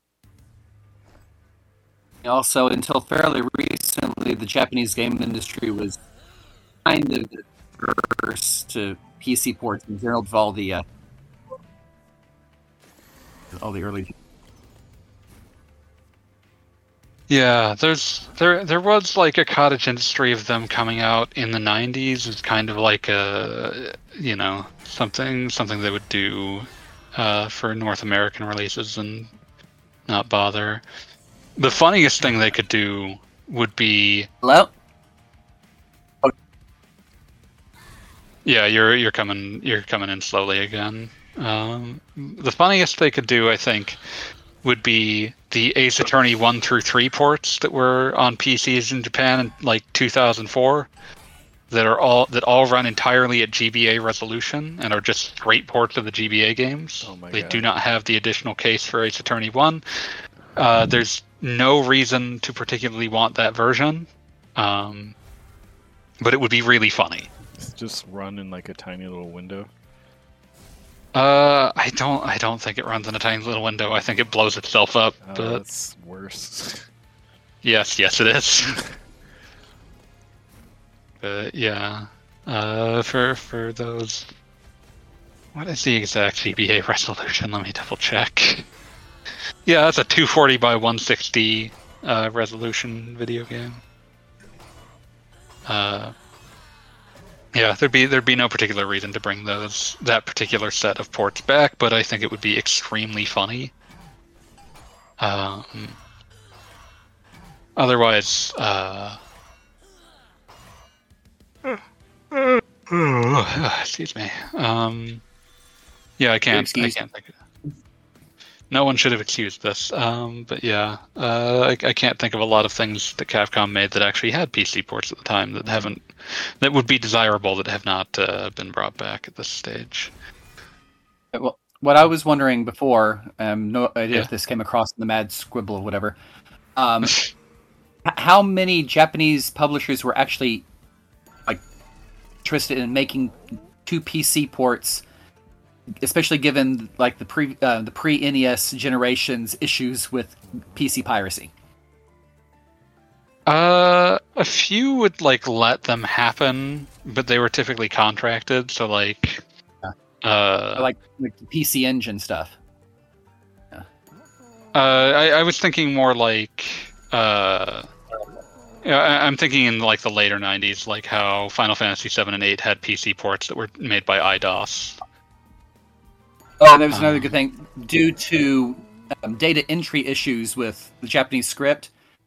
Also, until fairly recently, the Japanese game industry was kind of diverse to PC ports in general of all the early. Yeah, there was, like, a cottage industry of them coming out in the 90s. It's kind of like a, you know, something they would do for North American releases and not bother. The funniest thing they could do would be... Hello? Yeah, you're coming in slowly again. The funniest they could do, I think, would be the Ace Attorney 1 through 3 ports that were on PCs in Japan in, like, 2004, that all run entirely at GBA resolution and are just straight ports of the GBA games. Oh my They God. do not have the additional case for Ace Attorney 1. There's no reason to particularly want that version, but it would be really funny. It's just run in, like, a tiny little window. I don't think it runs in a tiny little window. I think it blows itself up. Oh, But that's worse. yes, it is. But yeah, for those, what is the exact GBA resolution? Let me double check. Yeah, that's a 240 by 160 resolution video game. Yeah, there'd be no particular reason to bring that particular set of ports back, but I think it would be extremely funny. Otherwise, excuse me. Yeah, I can't think of it. No one should have excused this. But yeah, I can't think of a lot of things that Capcom made that actually had PC ports at the time that would be desirable, that have not been brought back at this stage. Well, what I was wondering before, no idea if this came across in the mad scribble or whatever. How many Japanese publishers were actually, like, interested in making 2 PC ports, especially given, like, the pre-NES generation's issues with PC piracy? A few would, like, let them happen, but they were typically contracted, so, like, like the PC Engine stuff. I was thinking more like, I'm thinking in, like, the later 90s, like how Final Fantasy 7 and 8 had PC ports that were made by IDOS. Oh, and there was another good thing. Due to data entry issues with the Japanese script.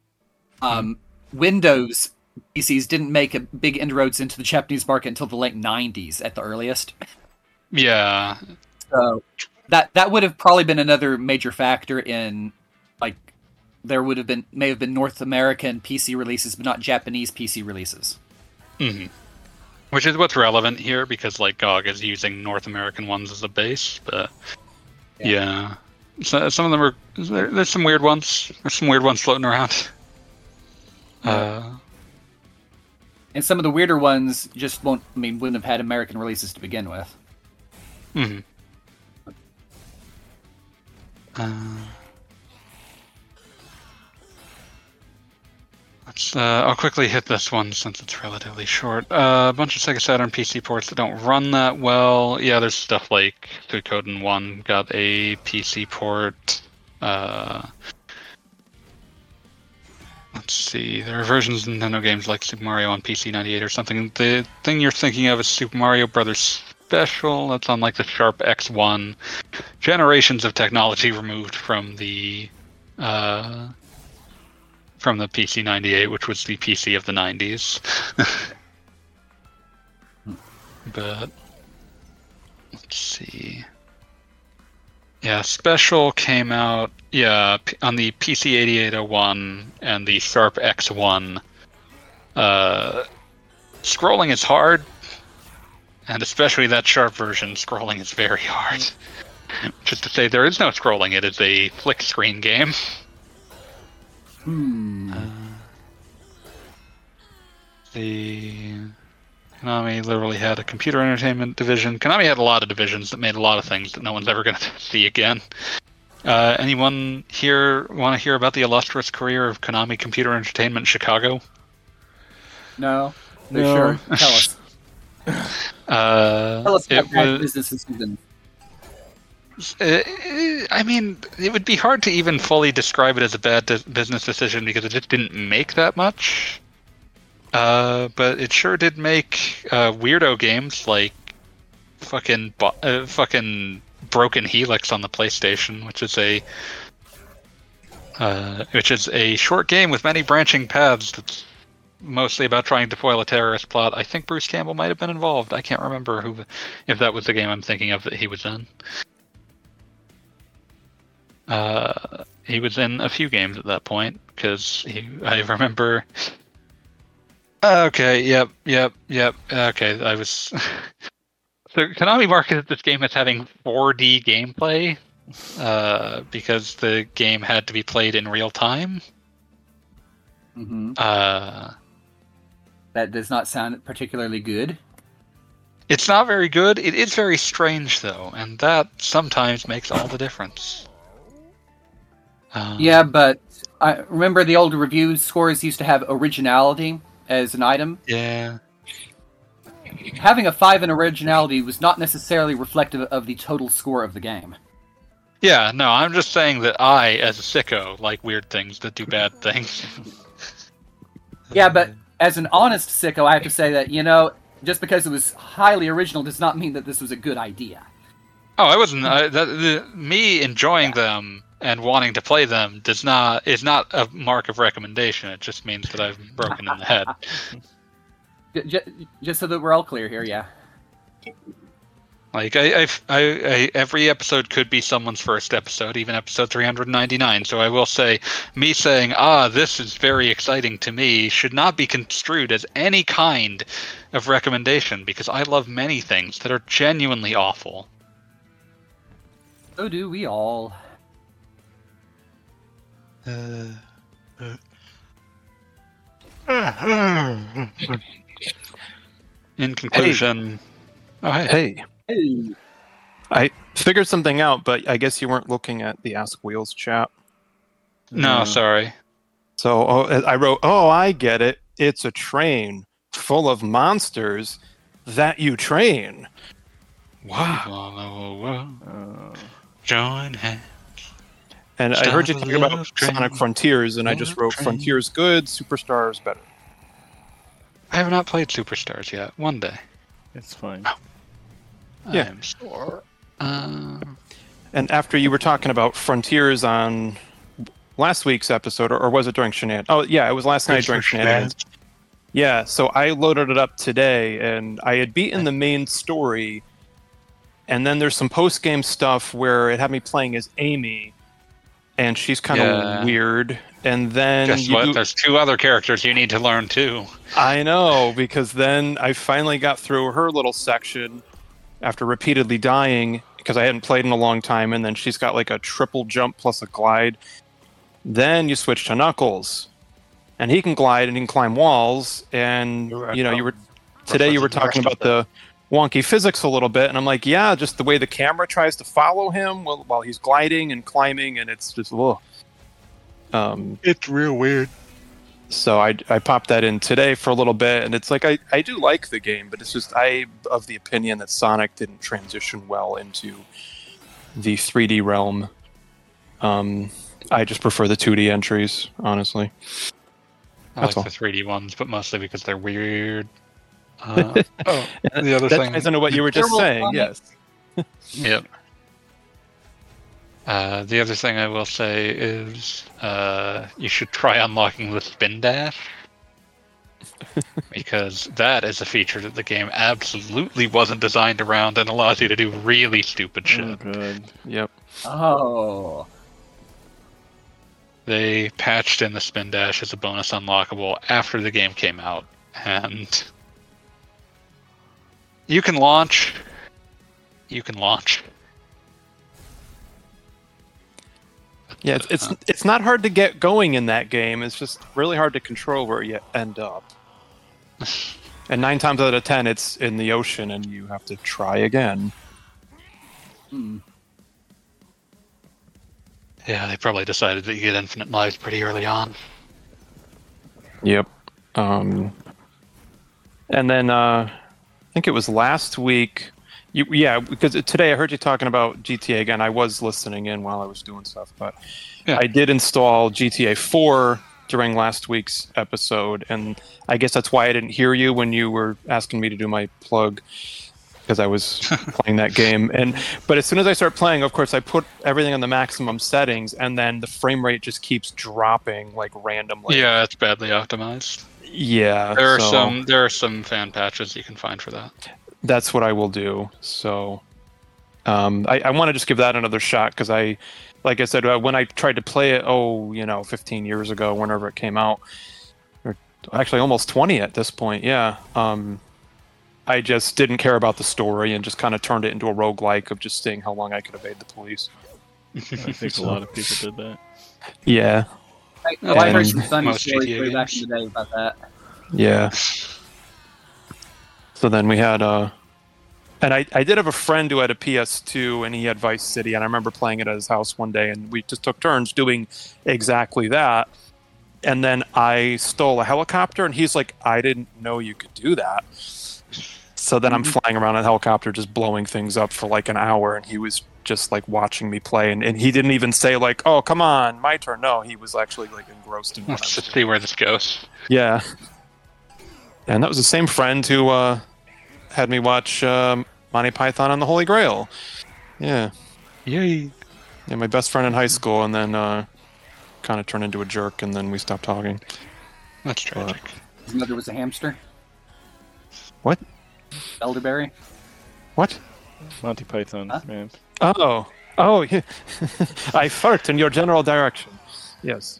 Windows PCs didn't make a big inroads into the Japanese market until the late 90s at the earliest. Yeah. So that would have probably been another major factor in, like, there may have been North American PC releases, but not Japanese PC releases. Mm-hmm. Which is what's relevant here, because like GOG is using North American ones as a base, but yeah. So, some of them are there's some weird ones. There's some weird ones floating around. And some of the weirder ones just wouldn't have had American releases to begin with. Mm-hmm. I'll quickly hit this one since it's relatively short. A bunch of Sega Saturn PC ports that don't run that well. Yeah, there's stuff like Suikoden 1 got a PC port. Let's see. There are versions of Nintendo games like Super Mario on PC 98 or something. The thing you're thinking of is Super Mario Brothers Special. That's on like the Sharp X1. Generations of technology removed from the PC 98, which was the PC of the 90s. But let's see. Yeah, Special came out on the PC 8801 and the Sharp X1. Scrolling is hard, and especially that Sharp version, scrolling is very hard. Just to say, there is no scrolling. It is a flick screen game. The Konami literally had a computer entertainment division. Konami had a lot of divisions that made a lot of things that no one's ever going to see again. Anyone here want to hear about the illustrious career of Konami Computer Entertainment Chicago? No. Sure. Tell us. Tell us about bad business decisions. I mean, it would be hard to even fully describe it as a bad business decision because it just didn't make that much. But it sure did make weirdo games like fucking Broken Helix on the PlayStation, which is a short game with many branching paths that's mostly about trying to foil a terrorist plot. I think Bruce Campbell might have been involved. I can't remember if that was the game I'm thinking of that he was in. He was in a few games at that point, because I remember... Okay, yep. Okay, I was... So Konami marketed this game as having 4D gameplay, because the game had to be played in real time. Mm-hmm. That does not sound particularly good. It's not very good. It is very strange, though, and that sometimes makes all the difference. Yeah, but I remember the old review scores used to have originality as an item. Yeah. Having a 5 in originality was not necessarily reflective of the total score of the game. Yeah, no, I'm just saying that I, as a sicko, like weird things that do bad things. Yeah, but as an honest sicko, I have to say that, just because it was highly original does not mean that this was a good idea. Oh, I wasn't. Me enjoying them and wanting to play them is not a mark of recommendation. It just means that I've broken in the head. Just so that we're all clear here, yeah. Like I every episode could be someone's first episode, even episode 399. So I will say, me saying, this is very exciting to me, should not be construed as any kind of recommendation, because I love many things that are genuinely awful. So do we all. In conclusion... Hey. I figured something out, but I guess you weren't looking at the Ask Wheels chat. No, sorry. So I wrote, I get it. It's a train full of monsters that you train. Wow. Join hands. And I heard you talking about Sonic Frontiers, and I just wrote Frontiers good, Superstars better. I have not played Superstars yet. One day. It's fine. Yeah. I'm sure. And after you were talking about Frontiers on last week's episode, or was it during Shenanigans? Oh, yeah, it was last night during Shenanigans. Yeah, so I loaded it up today, and I had beaten the main story, and then there's some post-game stuff where it had me playing as Amy, and she's kind of weird. And then guess what? There's 2 other characters you need to learn too. I know, because then I finally got through her little section after repeatedly dying because I hadn't played in a long time, and then she's got like a triple jump plus a glide. Then you switch to Knuckles, and he can glide and he can climb walls. And you were talking about the wonky physics a little bit, and I'm like, yeah, just the way the camera tries to follow him while he's gliding and climbing, and it's just it's real weird. So I popped that in today for a little bit, and it's like I do like the game, but it's just I'm of the opinion that Sonic didn't transition well into the 3D realm. I just prefer the 2D entries, honestly. I like the 3D ones, but mostly because they're weird. The other thing... ties into what you were just saying, yes. Yep. The other thing I will say is you should try unlocking the spin dash. Because that is a feature that the game absolutely wasn't designed around and allows you to do really stupid shit. Oh, good. Yep. Oh. They patched in the spin dash as a bonus unlockable after the game came out, and you can launch. Yeah, it's not hard to get going in that game. It's just really hard to control where you end up. And 9 times out of 10, it's in the ocean, and you have to try again. Yeah, they probably decided that you get infinite lives pretty early on. Yep. And then I think it was last week. Because today I heard you talking about GTA again. I was listening in while I was doing stuff, but I did install GTA 4 during last week's episode, and I guess that's why I didn't hear you when you were asking me to do my plug, because I was playing that game. But as soon as I start playing, of course, I put everything on the maximum settings, and then the frame rate just keeps dropping like randomly. Yeah, it's badly optimized. Yeah, there are some fan patches you can find for that. That's what I will do. So I want to just give that another shot, because like I said, when I tried to play it, 15 years ago, whenever it came out, or actually almost 20 at this point, I just didn't care about the story and just kind of turned it into a roguelike of just seeing how long I could evade the police. I think a lot of people did that. Yeah. I heard some funny stories way back in the day about that. Yeah. So then we had and I did have a friend who had a PS2, and he had Vice City, and I remember playing it at his house one day, and we just took turns doing exactly that. And then I stole a helicopter, and he's like, I didn't know you could do that. So then I'm flying around in a helicopter just blowing things up for like an hour, and he was just like watching me play, and he didn't even say like, oh, come on, my turn. No, he was actually like engrossed in what Let's just see where this goes. Yeah. And that was the same friend who had me watch Monty Python and the Holy Grail. Yeah. Yay. Yeah, my best friend in high school, and then kind of turned into a jerk, and then we stopped talking. That's tragic. His mother was a hamster? What? Elderberry? What? Monty Python, man. Oh, yeah. I fart in your general direction. Yes.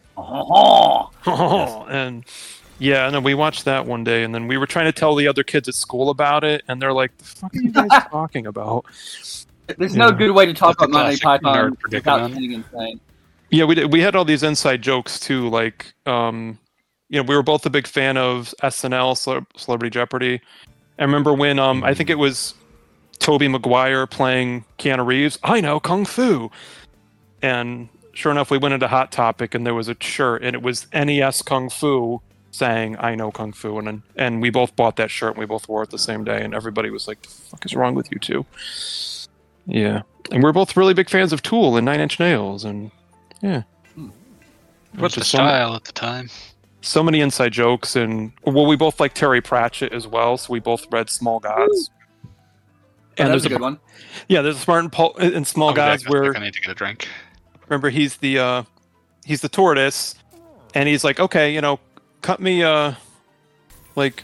And yeah, and then we watched that one day, and then we were trying to tell the other kids at school about it, and they're like, the fuck are you guys talking about? There's no good way to talk about Monty classic Python nerd without predicament. getting insane. Yeah, we had all these inside jokes too, like we were both a big fan of SNL, Celebrity Jeopardy. I remember when I think it was Tobey Maguire playing Keanu Reeves. I know Kung Fu. And sure enough, we went into Hot Topic, and there was a shirt, and it was NES Kung Fu saying I know Kung Fu, and we both bought that shirt, and we both wore it the same day, and everybody was like, the fuck is wrong with you two? Yeah. And we're both really big fans of Tool and Nine Inch Nails, and yeah. What's the style at the time? So many inside jokes, and we both like Terry Pratchett as well, so we both read Small Gods. And there's that's a good one. Yeah, there's a smart and small gods I where need to get a drink. remember he's the tortoise, and he's like, okay, cut me like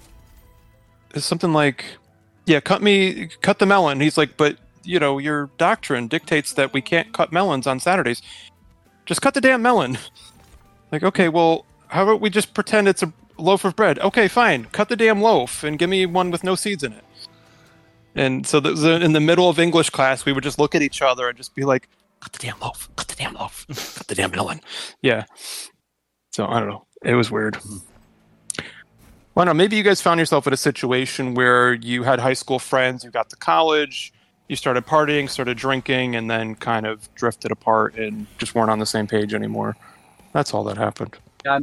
it's something like, yeah, cut the melon. He's like, but your doctrine dictates that we can't cut melons on Saturdays. Just cut the damn melon. Like, okay, well, how about we just pretend it's a loaf of bread? Okay, fine. Cut the damn loaf and give me one with no seeds in it. And so in the middle of English class, we would just look at each other and just be like, cut the damn loaf, cut the damn loaf, cut the damn melon. Yeah. So, I don't know. It was weird. Well, I don't know. Maybe you guys found yourself in a situation where you had high school friends, you got to college, you started partying, started drinking, and then kind of drifted apart and just weren't on the same page anymore. That's all that happened.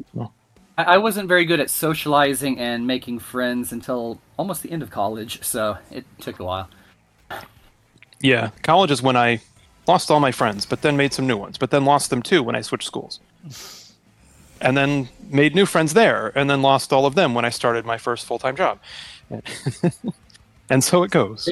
I wasn't very good at socializing and making friends until almost the end of college, so it took a while. Yeah, college is when I lost all my friends, but then made some new ones, but then lost them too when I switched schools. And then made new friends there, and then lost all of them when I started my first full-time job. And so it goes.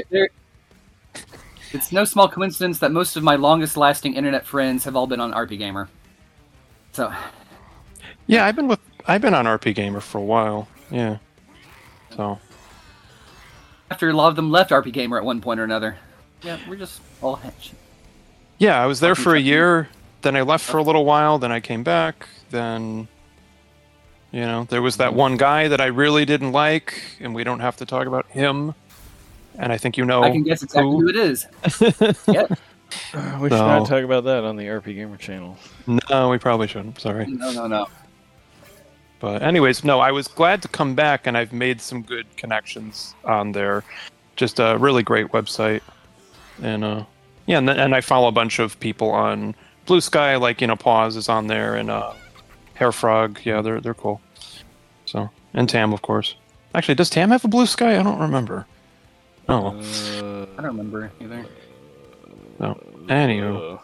It's no small coincidence that most of my longest-lasting internet friends have all been on RP Gamer. So, yeah, I've been on RP Gamer for a while. Yeah. So, after a lot of them left RP Gamer at one point or another. Yeah, we're just all hatched. Yeah, I was there for a year, then I left for a little while, then I came back, then there was that one guy that I really didn't like, and we don't have to talk about him. And I think I can guess exactly who it is. Yep. We should not talk about that on the RP Gamer channel. No, we probably shouldn't. Sorry. No. But anyways, no, I was glad to come back, and I've made some good connections on there. Just a really great website. And yeah, and I follow a bunch of people on Blue Sky, like Pause is on there, and Hairfrog. Yeah, they're cool. So, and Tam, of course. Actually, does Tam have a Blue Sky? I don't remember. Oh, I don't remember either. No. Anywho.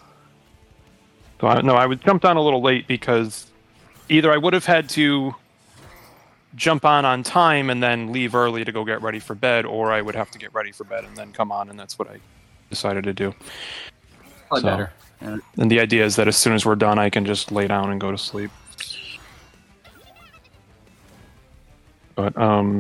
So I jumped on a little late because either I would have had to jump on time and then leave early to go get ready for bed, or I would have to get ready for bed and then come on, and that's what I decided to do. Probably better. Yeah. And the idea is that as soon as we're done, I can just lay down and go to sleep. But,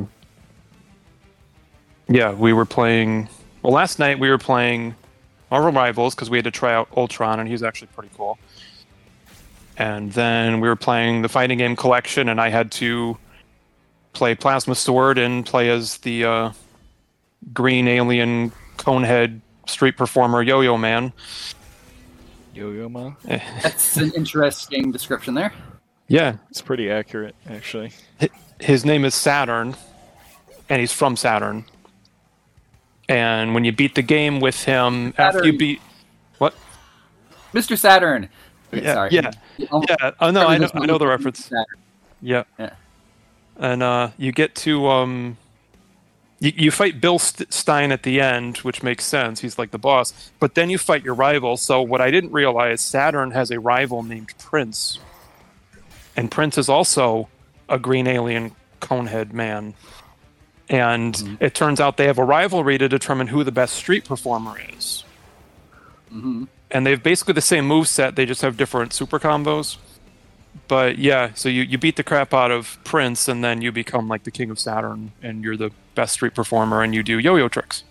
yeah, we were playing... Well, last night we were playing Marvel Rivals because we had to try out Ultron, and he's actually pretty cool. And then we were playing the fighting game collection, and I had to play Plasma Sword and play as the green alien conehead street performer Yo-Yo Man. Yo-Yo Man? That's an interesting description there. Yeah. It's pretty accurate, actually. His name is Saturn, and he's from Saturn. And when you beat the game with him, after you beat... What? Mr. Saturn! Okay, yeah, sorry. yeah. Oh, no, I know the reference. Yeah. And you get to... You fight Bill Stein at the end, which makes sense. He's like the boss. But then you fight your rival. So what I didn't realize, Saturn has a rival named Prince. And Prince is also a green alien conehead man. And it turns out they have a rivalry to determine who the best street performer is. Mm-hmm. And they have basically the same moveset, they just have different super combos. But yeah, so you beat the crap out of Prince, and then you become like the king of Saturn, and you're the best street performer, and you do yo-yo tricks.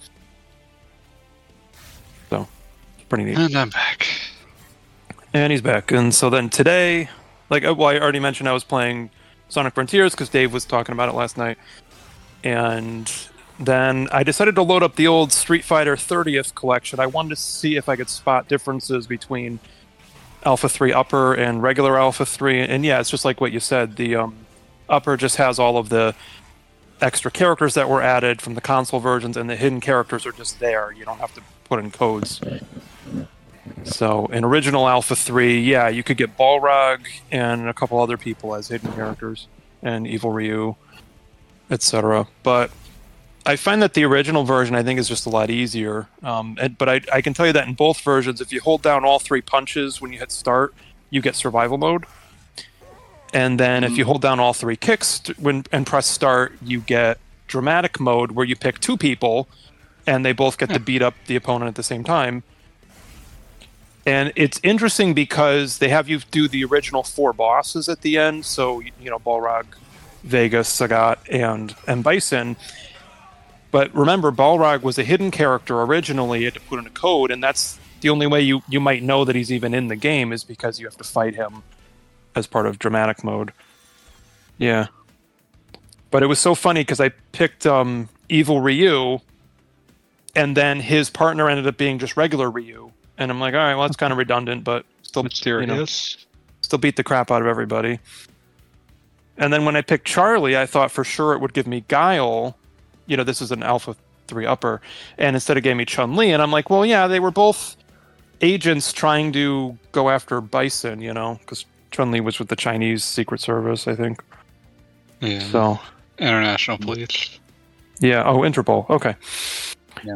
So, pretty neat. And I'm back. And he's back. And so then today, I already mentioned I was playing Sonic Frontiers, because Dave was talking about it last night. And then I decided to load up the old Street Fighter 30th collection. I wanted to see if I could spot differences between Alpha 3 Upper and regular Alpha 3. And yeah, it's just like what you said. The Upper just has all of the extra characters that were added from the console versions, and the hidden characters are just there. You don't have to put in codes. So in original Alpha 3, yeah, you could get Balrog and a couple other people as hidden characters, and Evil Ryu, etc. But I find that the original version, I think, is just a lot easier. But I can tell you that in both versions, if you hold down all 3 punches when you hit start, you get survival mode. And then if you hold down all 3 kicks and press start, you get dramatic mode, where you pick 2 people, and they both get to beat up the opponent at the same time. And it's interesting because they have you do the original 4 bosses at the end. So, Balrog, Vegas, Sagat, and Bison. But remember, Balrog was a hidden character originally. You had to put in a code, and that's the only way you might know that he's even in the game is because you have to fight him as part of dramatic mode. Yeah. But it was so funny because I picked Evil Ryu, and then his partner ended up being just regular Ryu. And I'm like, all right, well, that's kind of redundant, but still, Mysterious. Still beat the crap out of everybody. And then when I picked Charlie, I thought for sure it would give me Guile. This is an Alpha 3 upper. And instead it gave me Chun-Li. And I'm like, well, yeah, they were both agents trying to go after Bison, because Chun-Li was with the Chinese Secret Service, I think. Yeah. So International Police. Yeah. Oh, Interpol. Okay. Yeah.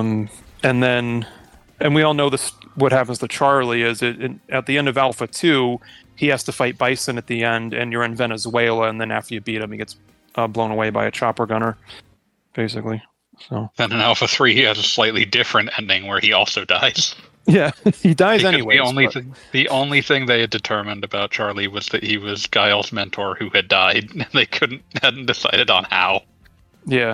And we all know this. What happens to Charlie is at the end of Alpha 2, he has to fight Bison at the end, and you're in Venezuela, and then after you beat him, he gets blown away by a chopper gunner, basically. So Then in Alpha 3, he has a slightly different ending where he also dies. yeah, he dies Because anyway. the only thing they had determined about Charlie was that he was Guile's mentor who had died, and they hadn't decided on how. Yeah.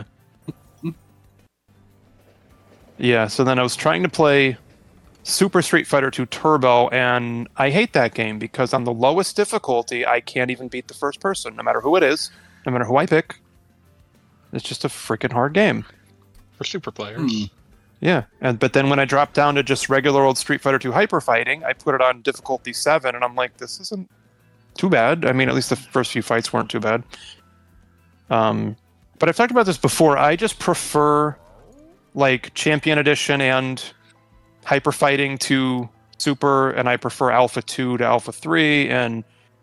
Yeah, so then I was trying to play Super Street Fighter 2 Turbo, and I hate that game because on the lowest difficulty, I can't even beat the first person, no matter who it is, no matter who I pick. It's just a freaking hard game. For super players. Yeah, but then when I dropped down to just regular old Street Fighter 2 Hyper Fighting, I put it on difficulty 7, and I'm like, this isn't too bad. I mean, at least the first few fights weren't too bad. But I've talked about this before. I just prefer like Champion Edition and Hyper Fighting to Super, and I prefer Alpha 2 to Alpha 3, and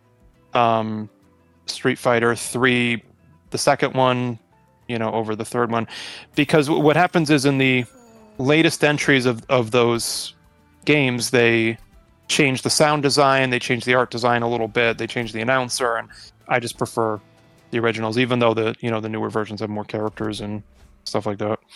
Street Fighter 3, the second one, over the third one. Because what happens is in the latest entries of those games, they change the sound design, they change the art design a little bit, they change the announcer, and I just prefer the originals, even though the newer versions have more characters and stuff like that.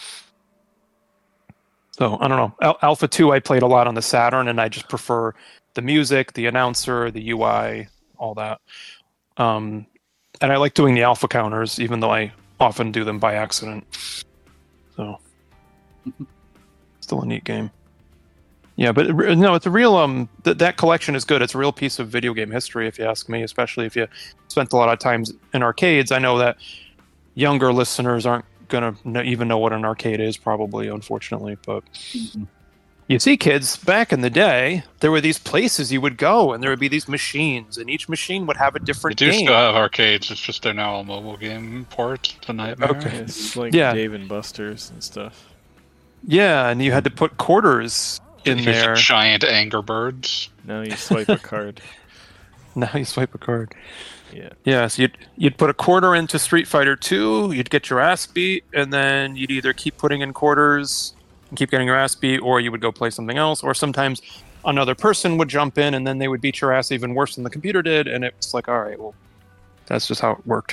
So, I don't know. Alpha 2 I played a lot on the Saturn, and I just prefer the music, the announcer, the UI, all that. And I like doing the alpha counters, even though I often do them by accident. So, still a neat game. Yeah, but no, it's a real... that collection is good. It's a real piece of video game history, if you ask me, especially if you spent a lot of times in arcades. I know that younger listeners aren't going to even know what an arcade is, probably, unfortunately, but you see, kids, back in the day, there were these places you would go, and there would be these machines, and each machine would have a different They do game. still have arcades, it's just they're now a mobile game port. It's a nightmare. Okay. It's like Yeah. Dave and Buster's and stuff. Yeah, and you had to put quarters in Here's there. giant anger birds. Now you swipe a card. Now you swipe a card. Yeah. Yeah, so you'd put a quarter into Street Fighter 2, you'd get your ass beat, and then you'd either keep putting in quarters and keep getting your ass beat, or you would go play something else, or sometimes another person would jump in and then they would beat your ass even worse than the computer did, and it was like, all right, well, that's just how it worked.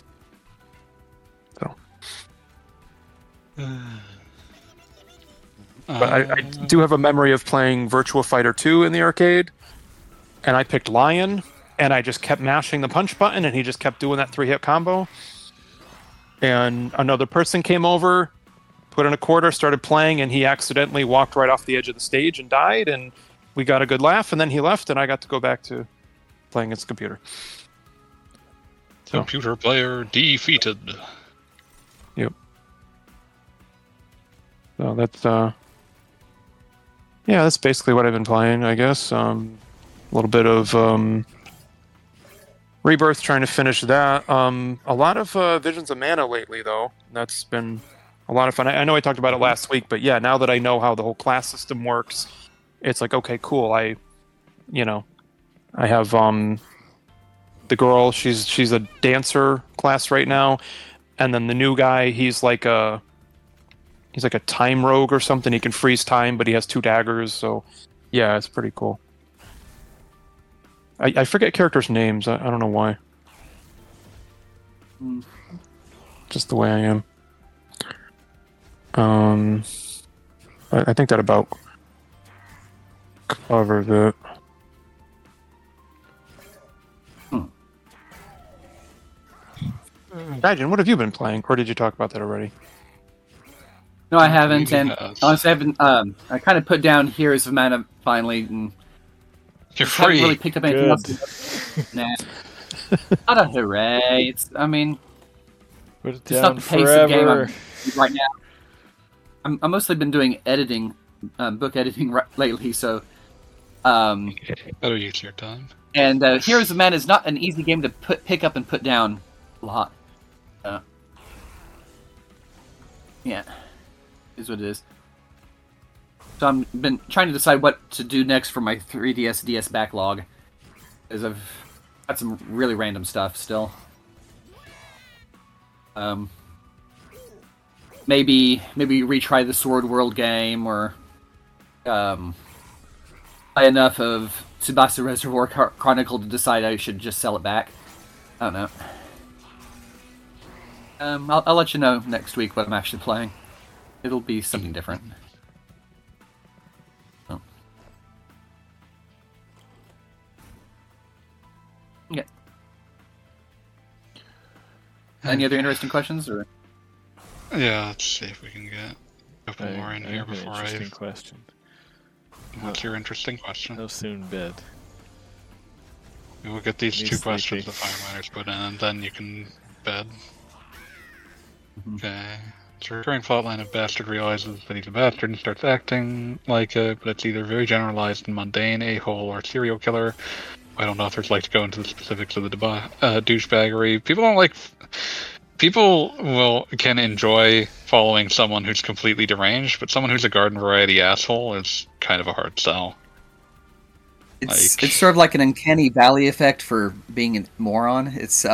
So, but I do have a memory of playing Virtua Fighter 2 in the arcade, and I picked Lion, and I just kept mashing the punch button, and he just kept doing that 3-hit combo. And another person came over, put in a quarter, started playing, and he accidentally walked right off the edge of the stage and died, and we got a good laugh, and then he left, and I got to go back to playing his computer. So, Computer player defeated. yep. So that's basically what I've been playing, I guess. A little bit of Rebirth, trying to finish that. A lot of Visions of Mana lately, though. That's been a lot of fun. I know I talked about it last week, but yeah, now that I know how the whole class system works, it's like, okay, cool. I have the girl. She's a dancer class right now, and then the new guy. He's like a time rogue or something. He can freeze time, but he has 2 daggers. So yeah, it's pretty cool. I forget characters' names. I don't know why. Just the way I am. I think that about covers it. Gaijin, what have you been playing? Or did you talk about that already? No, I haven't, Maybe and has. honestly, I haven't. I kind of put down Heroes of Mana finally, and You're just haven't free. really picked up anything Good. else. Nah, not a hooray. It's, I mean, Put it it's not down the pace of game forever. I'm right now. I'm mostly been doing editing, book editing lately. So, Better use your time. and Heroes of Mana is not an easy game to pick up and put down a lot. Yeah, is what it is. So I'm been trying to decide what to do next for my 3DS DS backlog, because I've got some really random stuff still. Maybe retry the Sword World game, or play enough of Tsubasa Reservoir Chronicle to decide I should just sell it back. I don't know. I'll let you know next week what I'm actually playing. It'll be something different. Oh. Yeah. Any other interesting questions? Or Yeah, let's see if we can get a couple more in I here have an before interesting I. question. What's your interesting question? How soon bed? We'll get these Me two sleepy. questions the fire miners put in, and then you can bed. Okay. It's a recurring plotline of Bastard realizes that he's a bastard and starts acting like it, but it's either very generalized and mundane, a-hole, or serial killer. I don't know if there's like to go into the specifics of the douchebaggery. People can enjoy following someone who's completely deranged, but someone who's a garden variety asshole is kind of a hard sell. it's sort of like an uncanny valley effect for being a moron. It's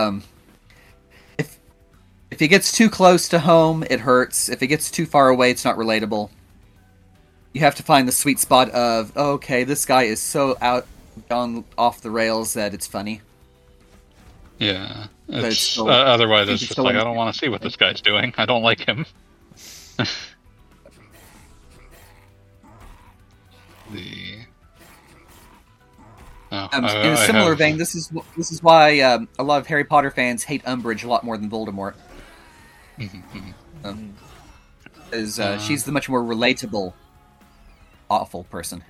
if it gets too close to home, it hurts. If it gets too far away, it's not relatable. You have to find the sweet spot of, oh, okay, this guy is so gone off the rails that it's funny. Yeah. But It's, it's still- otherwise, it's it's just still like, I in- don't want to see what this guy's doing. I don't like him. the... Oh, In a similar vein, this is why a lot of Harry Potter fans hate Umbridge a lot more than Voldemort. Because she's the much more relatable, awful person.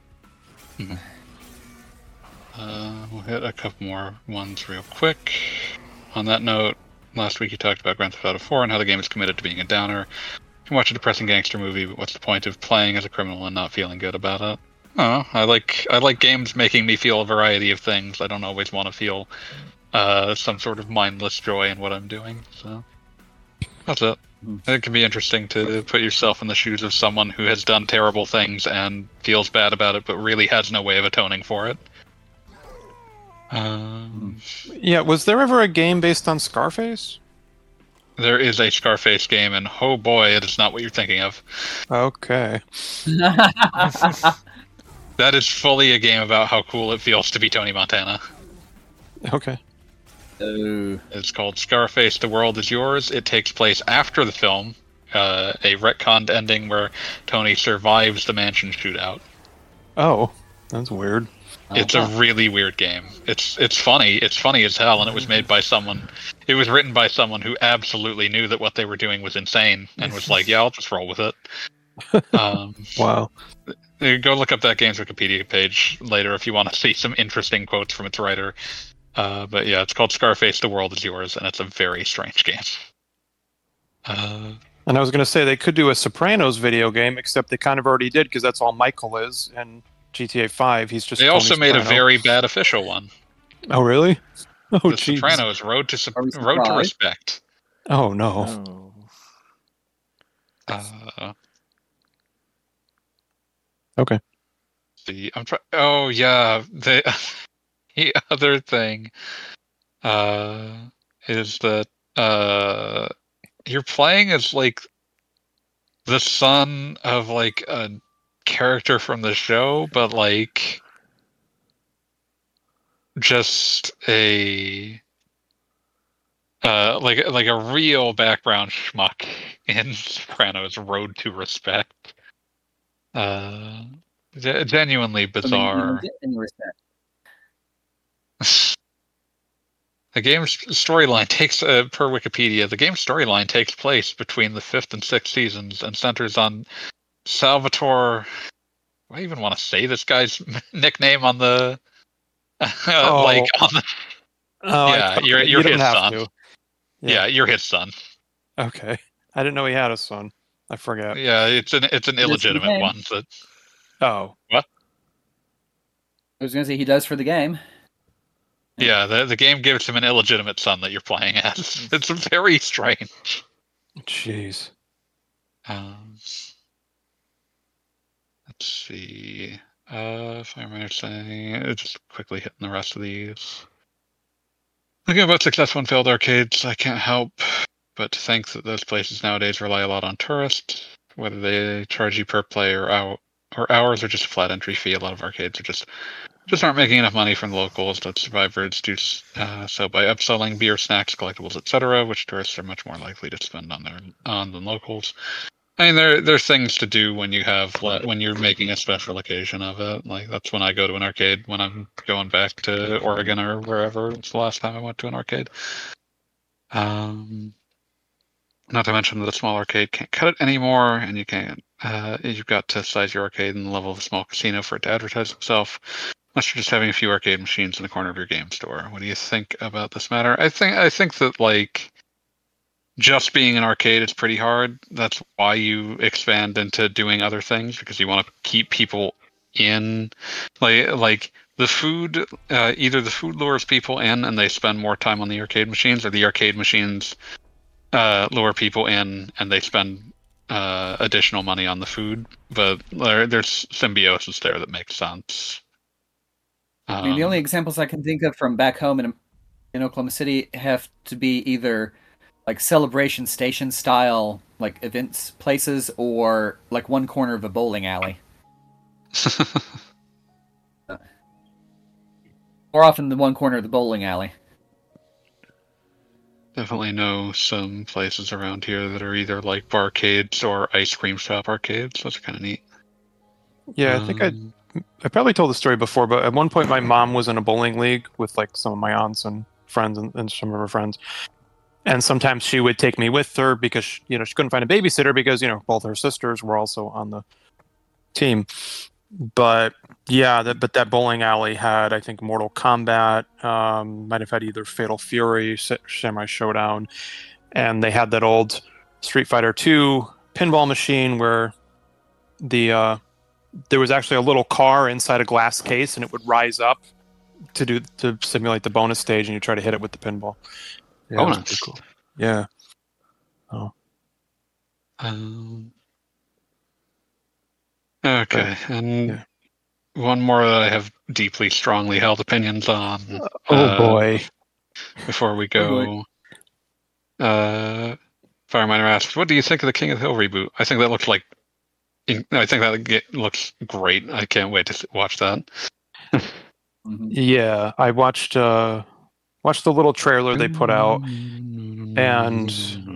We'll hit a couple more ones real quick. On that note, last week you talked about Grand Theft Auto 4 and how the game is committed to being a downer. You can watch a depressing gangster movie, but what's the point of playing as a criminal and not feeling good about it? Oh, I like games making me feel a variety of things. I don't always want to feel some sort of mindless joy in what I'm doing. So that's it. It can be interesting to put yourself in the shoes of someone who has done terrible things and feels bad about it, but really has no way of atoning for it. Yeah, was there ever a game based on Scarface? There is a Scarface game, and oh boy, it is not what you're thinking of. Okay. That is fully a game about how cool it feels to be Tony Montana. Okay. Oh. It's called Scarface: The World Is Yours. It takes place after the film, a retconned ending where Tony survives the mansion shootout. Oh, that's weird. It's a really weird game. It's funny. It's funny as hell, and it was made by someone. It was written by someone who absolutely knew that what they were doing was insane, and was like, "Yeah, I'll just roll with it." Wow. Go look up that game's Wikipedia page later if you want to see some interesting quotes from its writer. But yeah, it's called Scarface: The World Is Yours, and it's a very strange game. And I was going to say they could do a Sopranos video game, except they kind of already did because that's all Michael is. And GTA 5, he's just. They Tony also made a Soprano. very bad official one. Oh really? Oh The jeez. Sopranos: Road to surprised? Respect. Oh no. Oh. Okay. Oh yeah, the other thing is that you're playing as like the son of like a character from the show, but like just a like a real background schmuck in Sopranos Road to Respect. Genuinely I mean, you don't bizarre. get any respect. The game's storyline takes, per Wikipedia, the game's storyline takes place between the 5th and 6th seasons and centers on Salvatore. Do I even want to say this guy's nickname on the like on the? Oh, Yeah, you're you don't his have son. to. Yeah, you're his son. Okay. I didn't know he had a son. I forget. Yeah, it's an illegitimate game. one. That Oh. what? I was going to say he does for the game. Yeah, the game gives him an illegitimate son that you're playing as. It's very strange. Jeez. Let's see. If I'm understanding, just quickly hitting the rest of these. Thinking about successful and failed arcades, I can't help but to think that those places nowadays rely a lot on tourists, whether they charge you per play or hours or just a flat entry fee. A lot of arcades are just aren't making enough money from the locals that survivors do so by upselling beer, snacks, collectibles, etc., which tourists are much more likely to spend on than locals. I mean, there's things to do when you're making a special occasion of it. Like that's when I go to an arcade when I'm going back to Oregon or wherever. It's the last time I went to an arcade. Not to mention that a small arcade can't cut it anymore, and you can't. You've got to size your arcade and the level of a small casino for it to advertise itself. Unless you're just having a few arcade machines in the corner of your game store. What do you think about this matter? I think that like just being an arcade is pretty hard. That's why you expand into doing other things, because you want to keep people in. Like the food, either the food lures people in and they spend more time on the arcade machines, or the arcade machines lure people in and they spend additional money on the food. But there's symbiosis there that makes sense. I mean, the only examples I can think of from back home in Oklahoma City have to be either like celebration station style, like events places, or like one corner of a bowling alley. More often than one corner of the bowling alley. Definitely know some places around here that are either like barcades or ice cream shop arcades. That's kind of neat. Yeah, I think I probably told the story before, but at one point my mom was in a bowling league with like some of my aunts and friends and some of her friends. And sometimes she would take me with her because she couldn't find a babysitter because both her sisters were also on the team. But yeah, that bowling alley had, I think, Mortal Kombat. Might have had either Fatal Fury, Samurai Showdown, and they had that old Street Fighter 2 pinball machine where there was actually a little car inside a glass case, and it would rise up to simulate the bonus stage, and you try to hit it with the pinball. Yeah, bonus. Pretty cool. Yeah. Oh. Okay, and one more that I have deeply, strongly held opinions on. Oh boy! Before we go, Fireminer asks, "What do you think of the King of the Hill reboot?" I think that looks like. I think that looks great. I can't wait to watch that. Yeah, I watched the little trailer they put out, and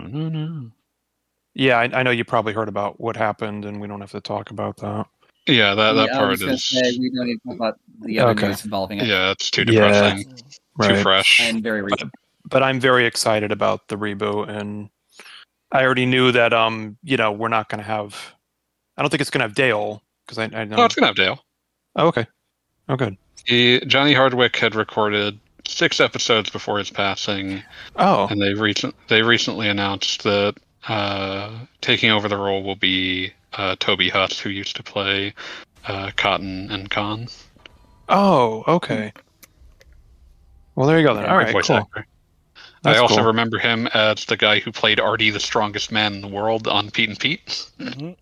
yeah, I know you probably heard about what happened, and we don't have to talk about that. Yeah, that part is. I was say, we don't even talk about the other news involving it. Yeah, it's too depressing, too fresh, and very recent. But I'm very excited about the reboot, and I already knew that we're not going to have. I don't think it's going to have Dale because I know. Oh, it's going to have Dale. Oh, okay. Oh, good. Johnny Hardwick had recorded 6 episodes before his passing. Oh. And they recently announced that taking over the role will be Toby Huss, who used to play Cotton and Khan. Oh, okay. Well, there you go then. All right, cool. I also remember him as the guy who played Artie, the strongest man in the world, on Pete and Pete. Mm-hmm.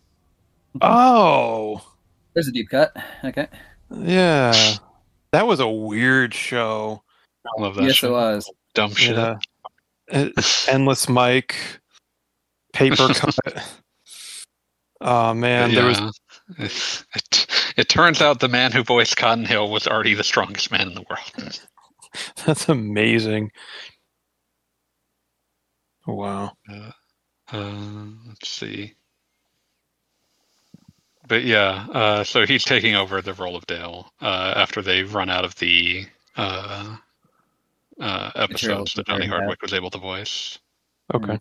Oh. There's a deep cut. Okay. Yeah. That was a weird show. I love that Yes, show. it was. Dumb shit. Endless Mike. Paper Cut. Oh, man. Yeah. There was... It turns out the man who voiced Cotton Hill was Artie, the strongest man in the world. That's amazing. Oh, wow. Let's see. But yeah, so he's taking over the role of Dale after they run out of the episodes that Johnny Hardwick was able to voice. Okay.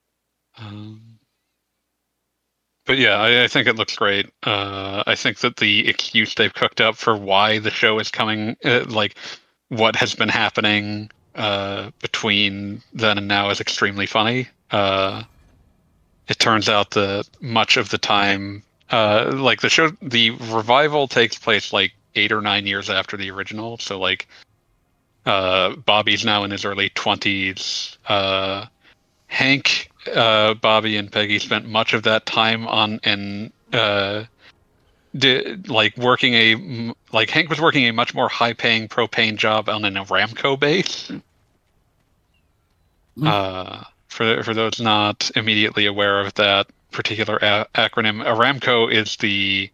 But yeah, I think it looks great. I think that the excuse they've cooked up for why the show is coming, like what has been happening between then and now, is extremely funny. It turns out that much of the time, like the revival takes place like 8 or 9 years after the original. So like, Bobby's now in his early 20s. Hank, Bobby, and Peggy spent much of that time on Hank was working a much more high-paying propane job on an Aramco base. For those not immediately aware of that particular acronym, Aramco is the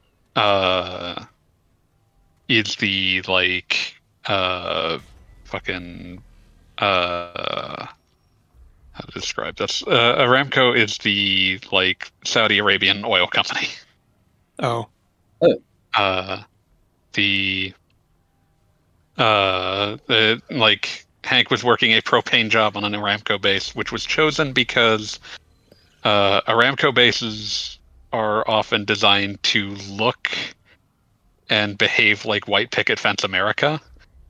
how to describe this? Aramco is the like Saudi Arabian oil company. Oh. The like Hank was working a propane job on an Aramco base, which was chosen because Aramco bases are often designed to look and behave like white picket fence America.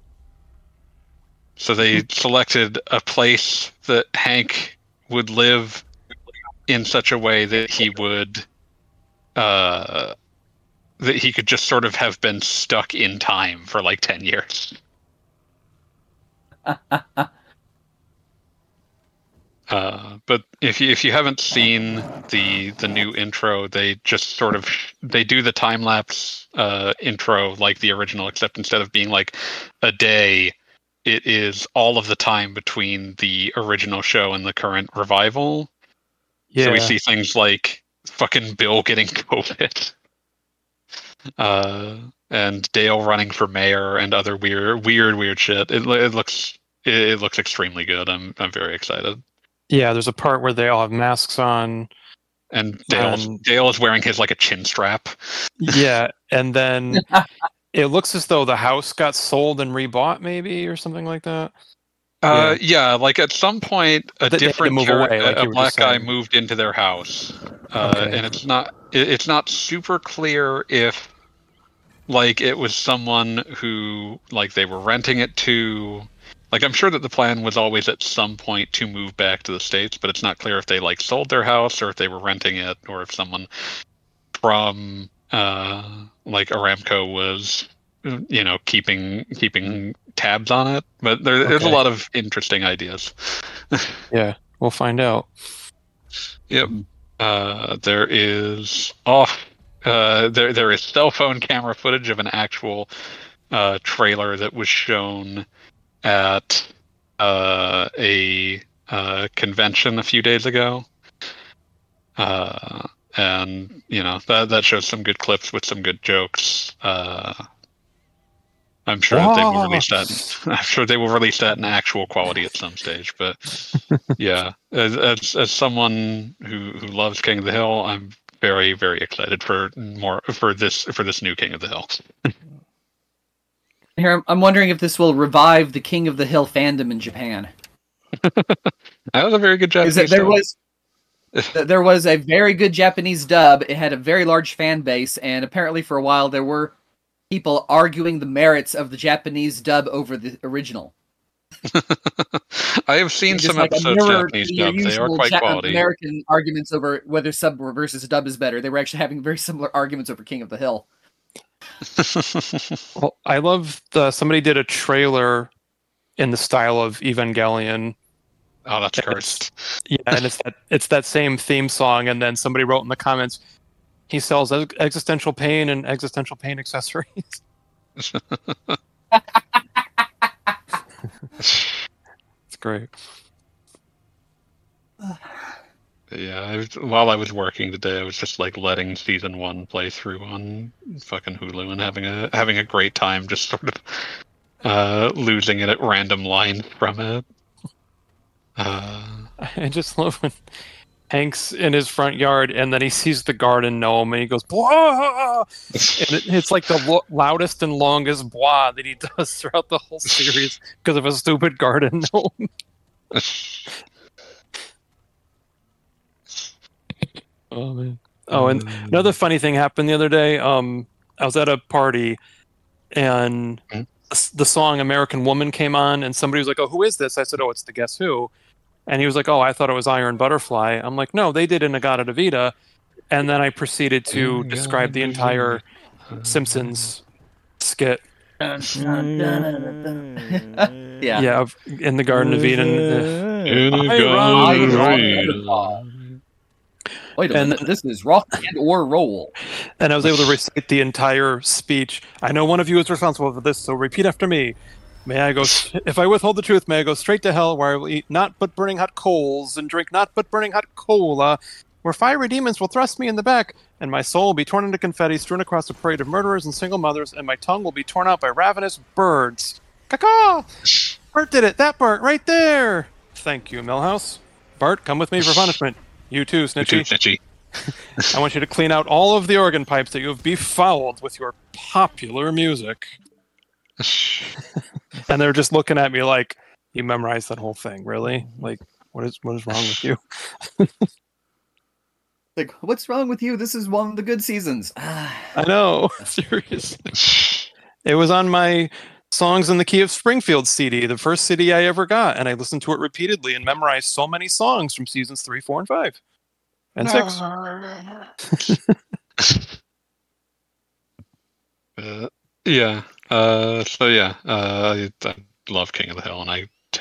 So they selected a place that Hank would live in such a way that he would, that he could just sort of have been stuck in time for like 10 years. But if you haven't seen the new intro, they just sort of they do the time lapse intro like the original, except instead of being like a day, it is all of the time between the original show and the current revival. Yeah. So we see things like fucking Bill getting COVID, and Dale running for mayor, and other weird shit. It looks extremely good. I'm very excited. Yeah, there's a part where they all have masks on. And Dale is wearing his like a chin strap. Yeah, and then it looks as though the house got sold and rebought, maybe, or something like that. Yeah, like at some point, a black guy moved into their house, and it's not super clear if like it was someone who like they were renting it to. Like, I'm sure that the plan was always at some point to move back to the States, but it's not clear if they like sold their house or if they were renting it, or if someone from like Aramco was, you know, keeping tabs on it. But there's a lot of interesting ideas. Yeah, we'll find out. Yep. There is there is cell phone camera footage of an actual trailer that was shown at a convention a few days ago, and you know that shows some good clips with some good jokes. I'm sure they will release that. I'm sure they will release that in actual quality at some stage. But yeah, as someone who loves King of the Hill, I'm very excited for this new King of the Hill. Here, I'm wondering if this will revive the King of the Hill fandom in Japan. That was a very good Japanese there was a very good Japanese dub. It had a very large fan base, and apparently for a while there were people arguing the merits of the Japanese dub over the original. I have seen some episodes of Japanese dub. They are quite quality. American arguments over whether sub versus dub is better. They were actually having very similar arguments over King of the Hill. Well, I love somebody did a trailer in the style of Evangelion. Oh, that's cursed. Yeah, and it's that same theme song, and then somebody wrote in the comments, he sells existential pain and existential pain accessories. It's great. Yeah, while I was working today, I was just like letting season 1 play through on fucking Hulu and having a great time, just sort of losing it at random lines from it. I just love when Hank's in his front yard, and then he sees the garden gnome, and he goes, "Blah!" And it's like the loudest and longest "blah" that he does throughout the whole series because of a stupid garden gnome. Oh man! Oh, and another funny thing happened the other day. I was at a party, and the song "American Woman" came on, and somebody was like, "Oh, who is this?" I said, "Oh, it's the Guess Who." And he was like, "Oh, I thought it was Iron Butterfly." I'm like, "No, they did Inagata Davida." And then I proceeded to describe the entire Simpsons skit. Yeah. Yeah, in the Garden of Eden. Wait a minute, this is rock and or roll. And I was able to recite the entire speech. I know one of you is responsible for this, so repeat after me. May I go? If I withhold the truth, may I go straight to hell, where I will eat not but burning hot coals and drink not but burning hot cola, where fiery demons will thrust me in the back, and my soul will be torn into confetti strewn across a parade of murderers and single mothers, and my tongue will be torn out by ravenous birds. Caw-caw! Bart did it. That Bart right there. Thank you, Millhouse. Bart, come with me for punishment. You too, Snitchy. I want you to clean out all of the organ pipes that you have befouled with your popular music. And they're just looking at me like, "You memorized that whole thing, really? Like, what is wrong with you?" Like, what's wrong with you? This is one of the good seasons. I know, seriously. It was on my Songs in the Key of Springfield CD, the first CD I ever got, and I listened to it repeatedly and memorized so many songs from seasons 3, 4, and 5. And 6. I love King of the Hill, and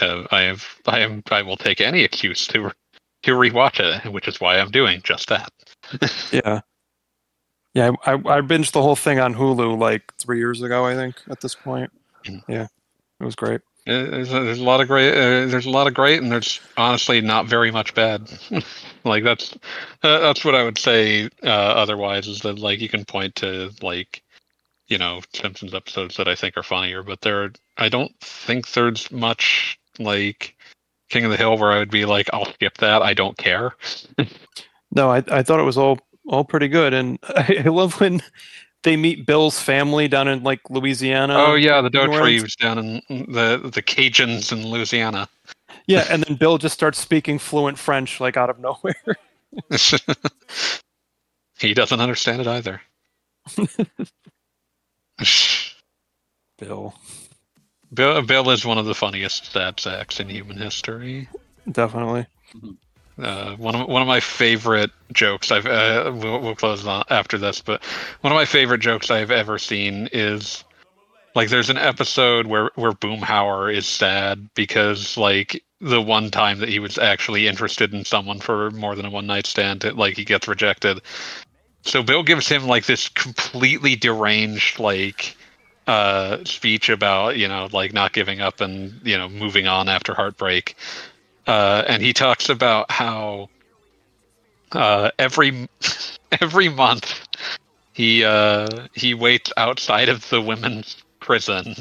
I will take any excuse to rewatch it, which is why I'm doing just that. Yeah. I binged the whole thing on Hulu like 3 years ago, I think, at this point. Yeah, it was great. There's a lot of great. There's a lot of great, and there's honestly not very much bad. Like that's what I would say. Otherwise, is that like you can point to like, Simpsons episodes that I think are funnier, but I don't think there's much like King of the Hill where I would be like, I'll skip that. I don't care. No, I thought it was all pretty good, and I love when they meet Bill's family down in like Louisiana. Oh yeah, the Daughtry was down in the Cajuns in Louisiana. Yeah, and then Bill just starts speaking fluent French like out of nowhere. He doesn't understand it either. Bill is one of the funniest sad sacks in human history. Definitely. One of my favorite jokes we'll close on after this, but one of my favorite jokes I've ever seen is like there's an episode where Boomhauer is sad because like the one time that he was actually interested in someone for more than a one night stand, like he gets rejected. So Bill gives him like this completely deranged like speech about like not giving up and moving on after heartbreak. And he talks about how every month he waits outside of the women's prison,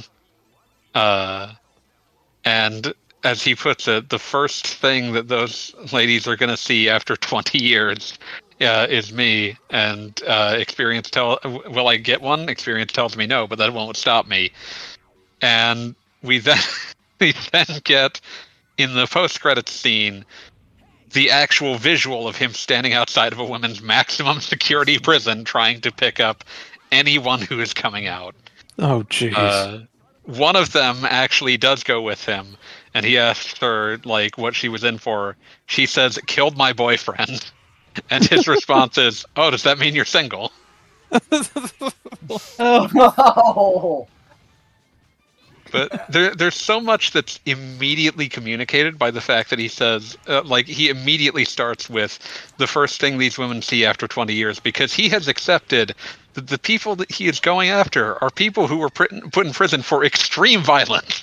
and as he puts it, the first thing that those ladies are going to see after 20 years is me. And will I get one? Experience tells me no, but that won't stop me. And we then get, in the post-credits scene, the actual visual of him standing outside of a women's maximum security prison trying to pick up anyone who is coming out. Oh, jeez. One of them actually does go with him, and he asks her like what she was in for. She says, "Killed my boyfriend," and his response is, "Oh, does that mean you're single?" Oh. But there's so much that's immediately communicated by the fact that he says, he immediately starts with the first thing these women see after 20 years, because he has accepted that the people that he is going after are people who were put in prison for extreme violence.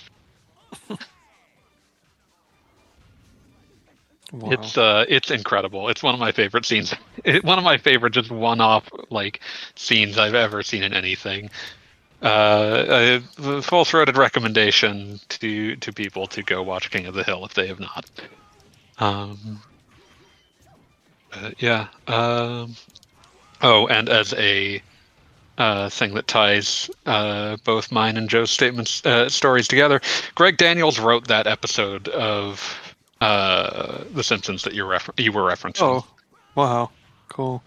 Wow. It's incredible. It's one of my favorite scenes. One of my favorite just one-off like scenes I've ever seen in anything. A full-throated recommendation to people to go watch King of the Hill if they have not. Yeah. Oh, and as a thing that ties both mine and Joe's stories together, Greg Daniels wrote that episode of The Simpsons that you were referencing. Oh, wow, cool.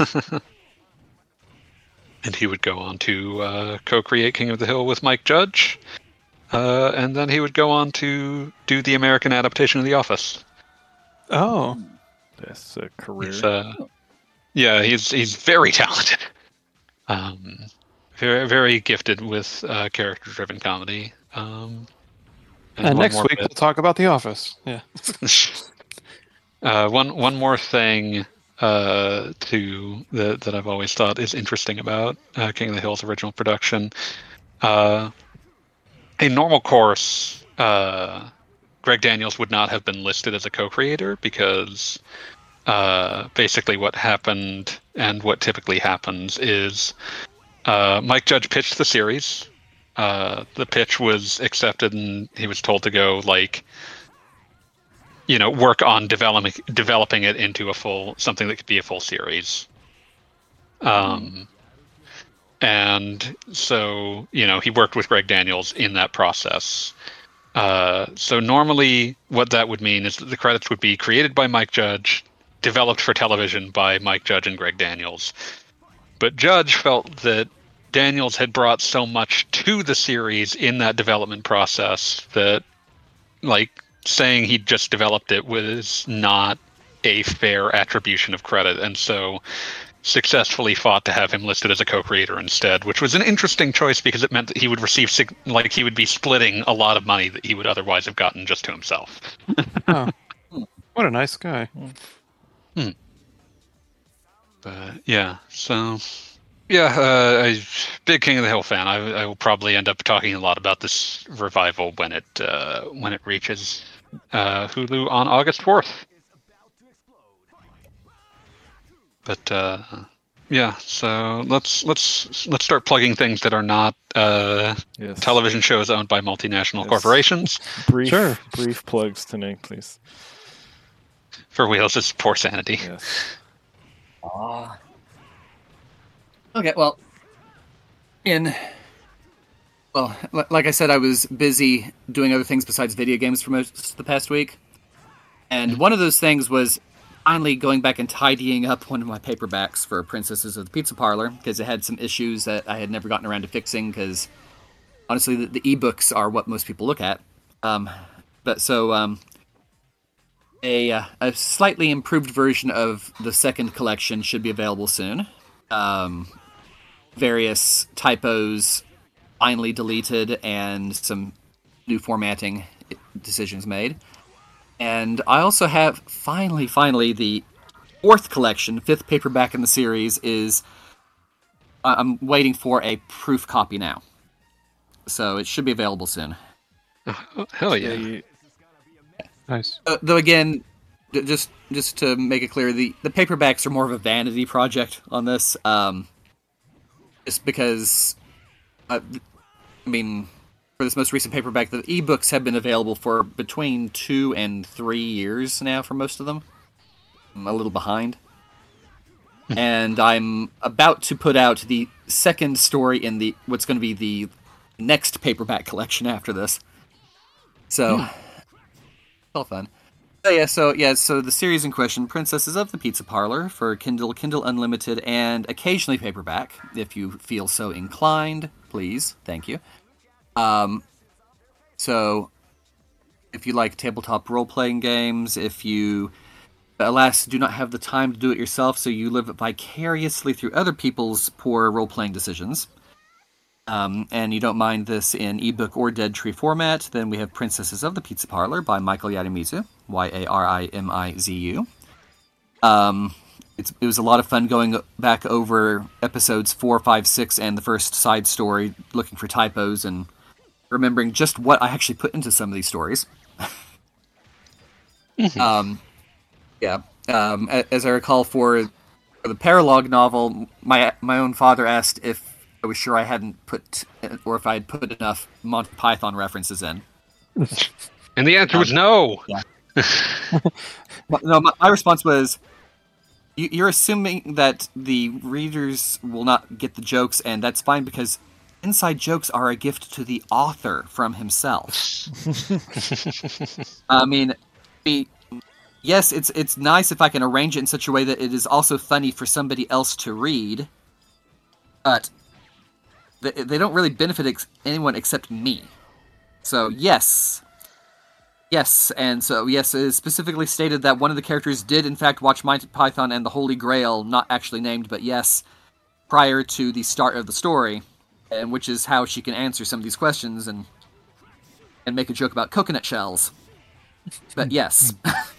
And he would go on to co-create King of the Hill with Mike Judge, and then he would go on to do the American adaptation of The Office. Oh, That's a career. He's very talented. Very, very gifted with character-driven comedy. and next week we'll talk about The Office. Yeah. One more thing that I've always thought is interesting about King of the Hill's original production. A normal course, Greg Daniels would not have been listed as a co-creator because basically what happened and what typically happens is Mike Judge pitched the series. The pitch was accepted and he was told to go work on developing it into something that could be a full series. And so, he worked with Greg Daniels in that process. So normally what that would mean is that the credits would be created by Mike Judge, developed for television by Mike Judge and Greg Daniels. But Judge felt that Daniels had brought so much to the series in that development process that, saying he just developed it was not a fair attribution of credit, and so successfully fought to have him listed as a co-creator instead, which was an interesting choice because it meant that he would receive he would be splitting a lot of money that he would otherwise have gotten just to himself. Oh, what a nice guy. But yeah, so a big King of the Hill fan. I will probably end up talking a lot about this revival when it reaches Hulu on August 4th. But yeah, so let's start plugging things that are not television shows owned by multinational corporations. Brief plugs tonight, please. For Wheels' poor sanity. Yes. Okay, well, like I said, I was busy doing other things besides video games for most of the past week. And one of those things was finally going back and tidying up one of my paperbacks for Princesses of the Pizza Parlor, because it had some issues that I had never gotten around to fixing, because honestly, the ebooks are what most people look at. A slightly improved version of the second collection should be available soon. Various typos finally deleted and some new formatting decisions made. And I also have finally the fourth collection, fifth paperback in the series is I'm waiting for a proof copy now. So it should be available soon. Oh, hell yeah. Nice. Though again, just to make it clear, the paperbacks are more of a vanity project on this. Just because, for this most recent paperback, the ebooks have been available for between 2 and 3 years now for most of them. I'm a little behind. And I'm about to put out the second story in what's going to be the next paperback collection after this. So, it's all fun. So the series in question, Princesses of the Pizza Parlor, for Kindle, Kindle Unlimited, and occasionally paperback, if you feel so inclined, please. Thank you. So, if you like tabletop role-playing games, if you, alas, do not have the time to do it yourself, so you live vicariously through other people's poor role-playing decisions, and you don't mind this in ebook or Dead Tree format, then we have Princesses of the Pizza Parlor by Michael Yarimizu, Yarimizu. It was a lot of fun going back over episodes 4, 5, 6, and the first side story, looking for typos and remembering just what I actually put into some of these stories. As I recall, for the Paralog novel, my own father asked if I was sure I hadn't put, or if I had put enough Monty Python references in. And the answer was no! Yeah. No, my response was, you're assuming that the readers will not get the jokes, and that's fine because inside jokes are a gift to the author from himself. I mean, yes, it's nice if I can arrange it in such a way that it is also funny for somebody else to read, but they don't really benefit anyone except me. So yes, and so yes, it is specifically stated that one of the characters did in fact watch Monty Python and the Holy Grail, not actually named, but yes, prior to the start of the story, and which is how she can answer some of these questions and make a joke about coconut shells. But yes.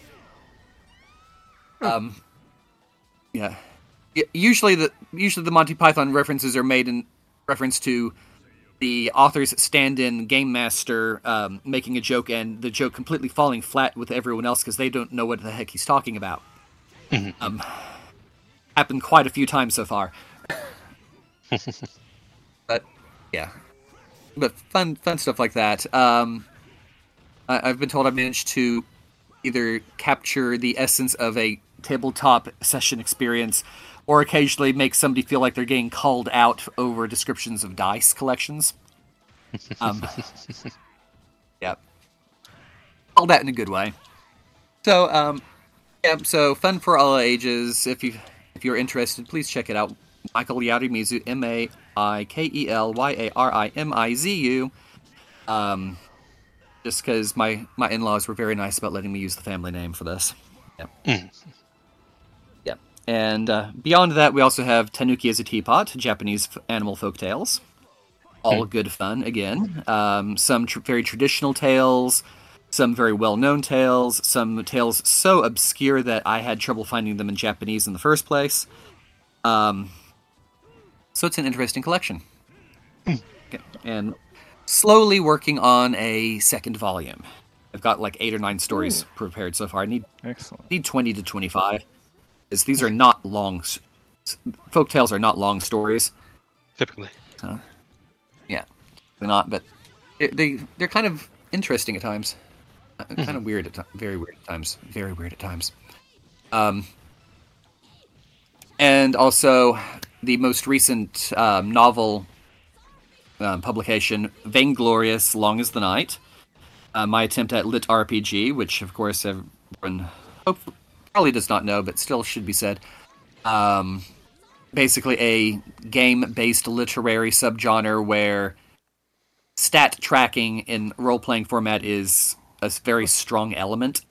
Yeah. Usually the Monty Python references are made in reference to the author's stand-in game master making a joke and the joke completely falling flat with everyone else because they don't know what the heck he's talking about. Happened quite a few times so far. But yeah, but fun stuff like that. I've been told I managed to either capture the essence of a tabletop session experience, or occasionally make somebody feel like they're getting called out over descriptions of dice collections. Yeah, all that in a good way. So, yeah, so fun for all ages. If you're interested, please check it out. Michael Yarimizu, MaikelYarimizu. Just because my in-laws were very nice about letting me use the family name for this. Yeah. Yeah. And beyond that, we also have Tanuki as a Teapot, Japanese animal folk tales. All good fun, again. Some very traditional tales, some very well-known tales, some tales so obscure that I had trouble finding them in Japanese in the first place. So it's an interesting collection. Okay. And slowly working on a second volume. I've got like 8 or 9 stories prepared so far. I need 20 to 25. As these are not long. Folktales are not long stories. Typically. Yeah, they're not, but they're kind of interesting at times. Kind of weird very weird at times. Very weird at times. And also the most recent novel publication, Vainglorious, Long as the Night. My attempt at lit RPG, which of course everyone probably does not know, but still should be said. Basically a game-based literary subgenre where stat tracking in role-playing format is a very strong element.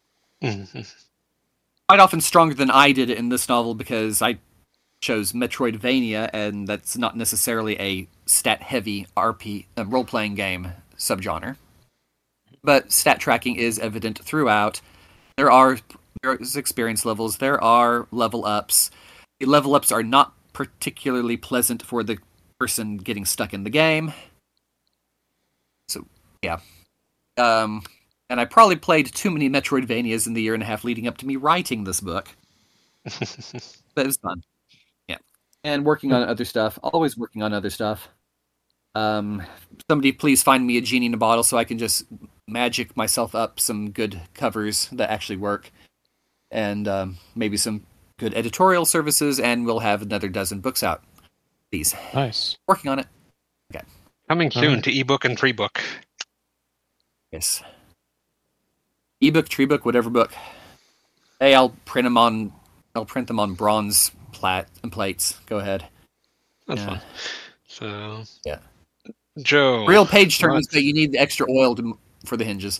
Quite often stronger than I did in this novel because I chose Metroidvania, and that's not necessarily a stat-heavy role-playing game subgenre. But stat tracking is evident throughout. There's experience levels, there are level ups. The level ups are not particularly pleasant for the person getting stuck in the game. So, yeah. And I probably played too many Metroidvanias in the year and a half leading up to me writing this book. But it was fun. Yeah. And working on other stuff. Always working on other stuff. Somebody please find me a genie in a bottle so I can just magic myself up some good covers that actually work. And maybe some good editorial services, and we'll have another dozen books out. Please. Nice. Working on it. Okay. Coming soon to ebook and treebook. Yes. Ebook, treebook, whatever book. Hey, I'll print them on bronze plates. Go ahead. That's fun. So yeah. Joe. Real page turners, but you need the extra oil for the hinges.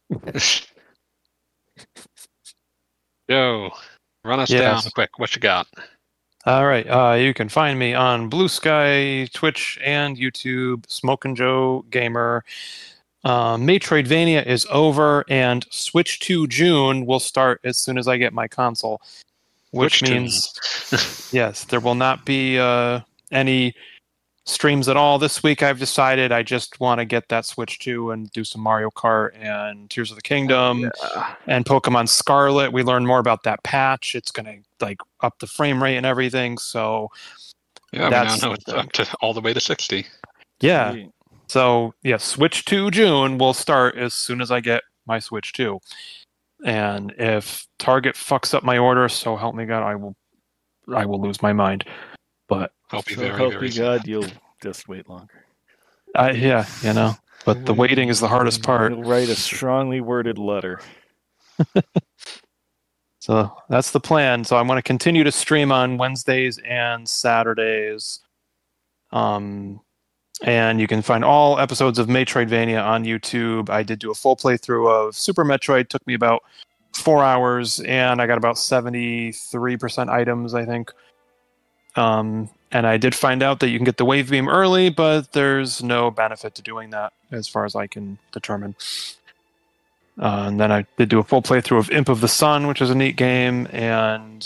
Joe, run us down quick. What you got? All right. You can find me on Blue Sky, Twitch, and YouTube. Smokin' Joe Gamer. Metroidvania is over, and Switch 2 June will start as soon as I get my console. Which means, yes, there will not be any streams at all this week. I've decided I just want to get that Switch 2 and do some Mario Kart and Tears of the Kingdom and Pokemon Scarlet. We learned more about that patch. It's going to like up the frame rate and everything. So yeah, we now know it's up to all the way to 60. Yeah. Sweet. So yeah, Switch 2 June will start as soon as I get my Switch 2. And if Target fucks up my order, so help me God, I will lose my mind. But I'll be So very, help very you sad. God, you'll just wait longer. yeah, you know. But the waiting is the hardest part. You'll write a strongly worded letter. So that's the plan. So I'm going to continue to stream on Wednesdays and Saturdays. And you can find all episodes of Metroidvania on YouTube. I did do a full playthrough of Super Metroid. Took me about 4 hours, and I got about 73% items, I think. And I did find out that you can get the Wave Beam early, but there's no benefit to doing that, as far as I can determine. And then I did do a full playthrough of Imp of the Sun, which is a neat game, and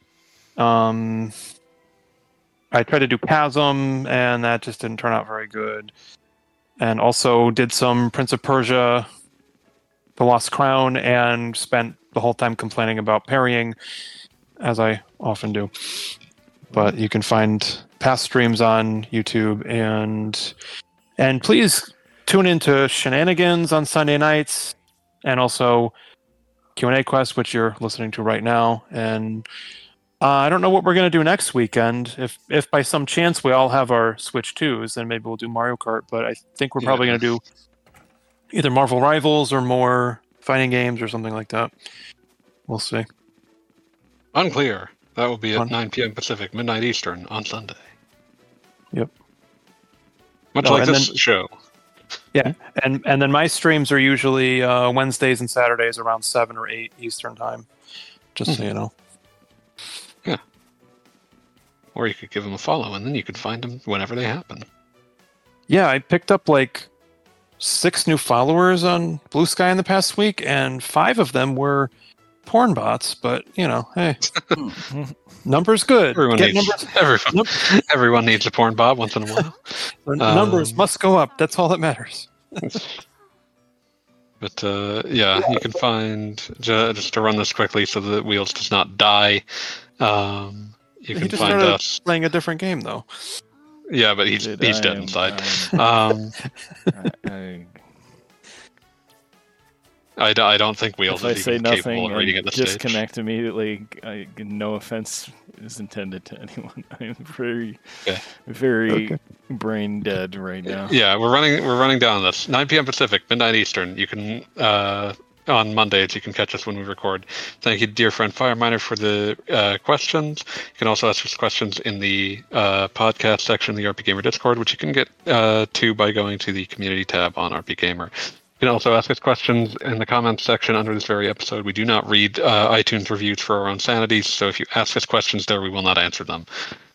I tried to do Chasm, and that just didn't turn out very good. And also did some Prince of Persia, The Lost Crown, and spent the whole time complaining about parrying, as I often do. But you can find past streams on YouTube, and please tune into Shenanigans on Sunday nights, and also Q&A Quest, which you're listening to right now. And I don't know what we're going to do next weekend. If by some chance we all have our Switch 2s, then maybe we'll do Mario Kart. But I think we're probably going to do either Marvel Rivals or more fighting games or something like that. We'll see. Unclear. That will be at 9 p.m. Pacific, midnight Eastern on Sunday. Yep. Much like this show. Yeah, and then my streams are usually Wednesdays and Saturdays around 7 or 8 Eastern time, just so you know. Yeah. Or you could give them a follow, and then you could find them whenever they happen. Yeah, I picked up like 6 new followers on Blue Sky in the past week, and 5 of them were porn bots, but, you know, hey. Numbers good. Everyone needs a porn bot once in a while. Numbers must go up. That's all that matters. But yeah, you can find, just to run this quickly so that Wheels does not die, you can find us playing a different game, though. Yeah, but he's dead inside. I don't think Wheels is even capable of reading at this stage. Disconnect immediately. No offense is intended to anyone. I'm very brain dead right now. Yeah, we're running down this 9 p.m. Pacific, midnight Eastern. You can on Mondays you can catch us when we record. Thank you, dear friend Fireminer, for the questions. You can also ask us questions in the podcast section of the RP Gamer Discord, which you can get to by going to the community tab on RP Gamer. You can also ask us questions in the comments section under this very episode. We do not read iTunes reviews for our own sanity, so if you ask us questions there, we will not answer them.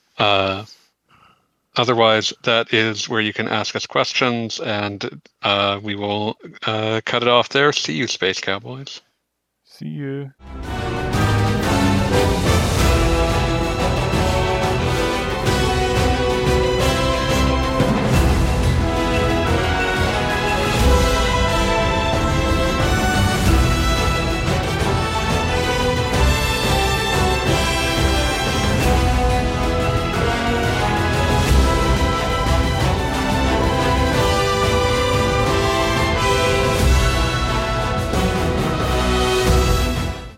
Otherwise, that is where you can ask us questions, and we will cut it off there. See you, Space Cowboys. See you.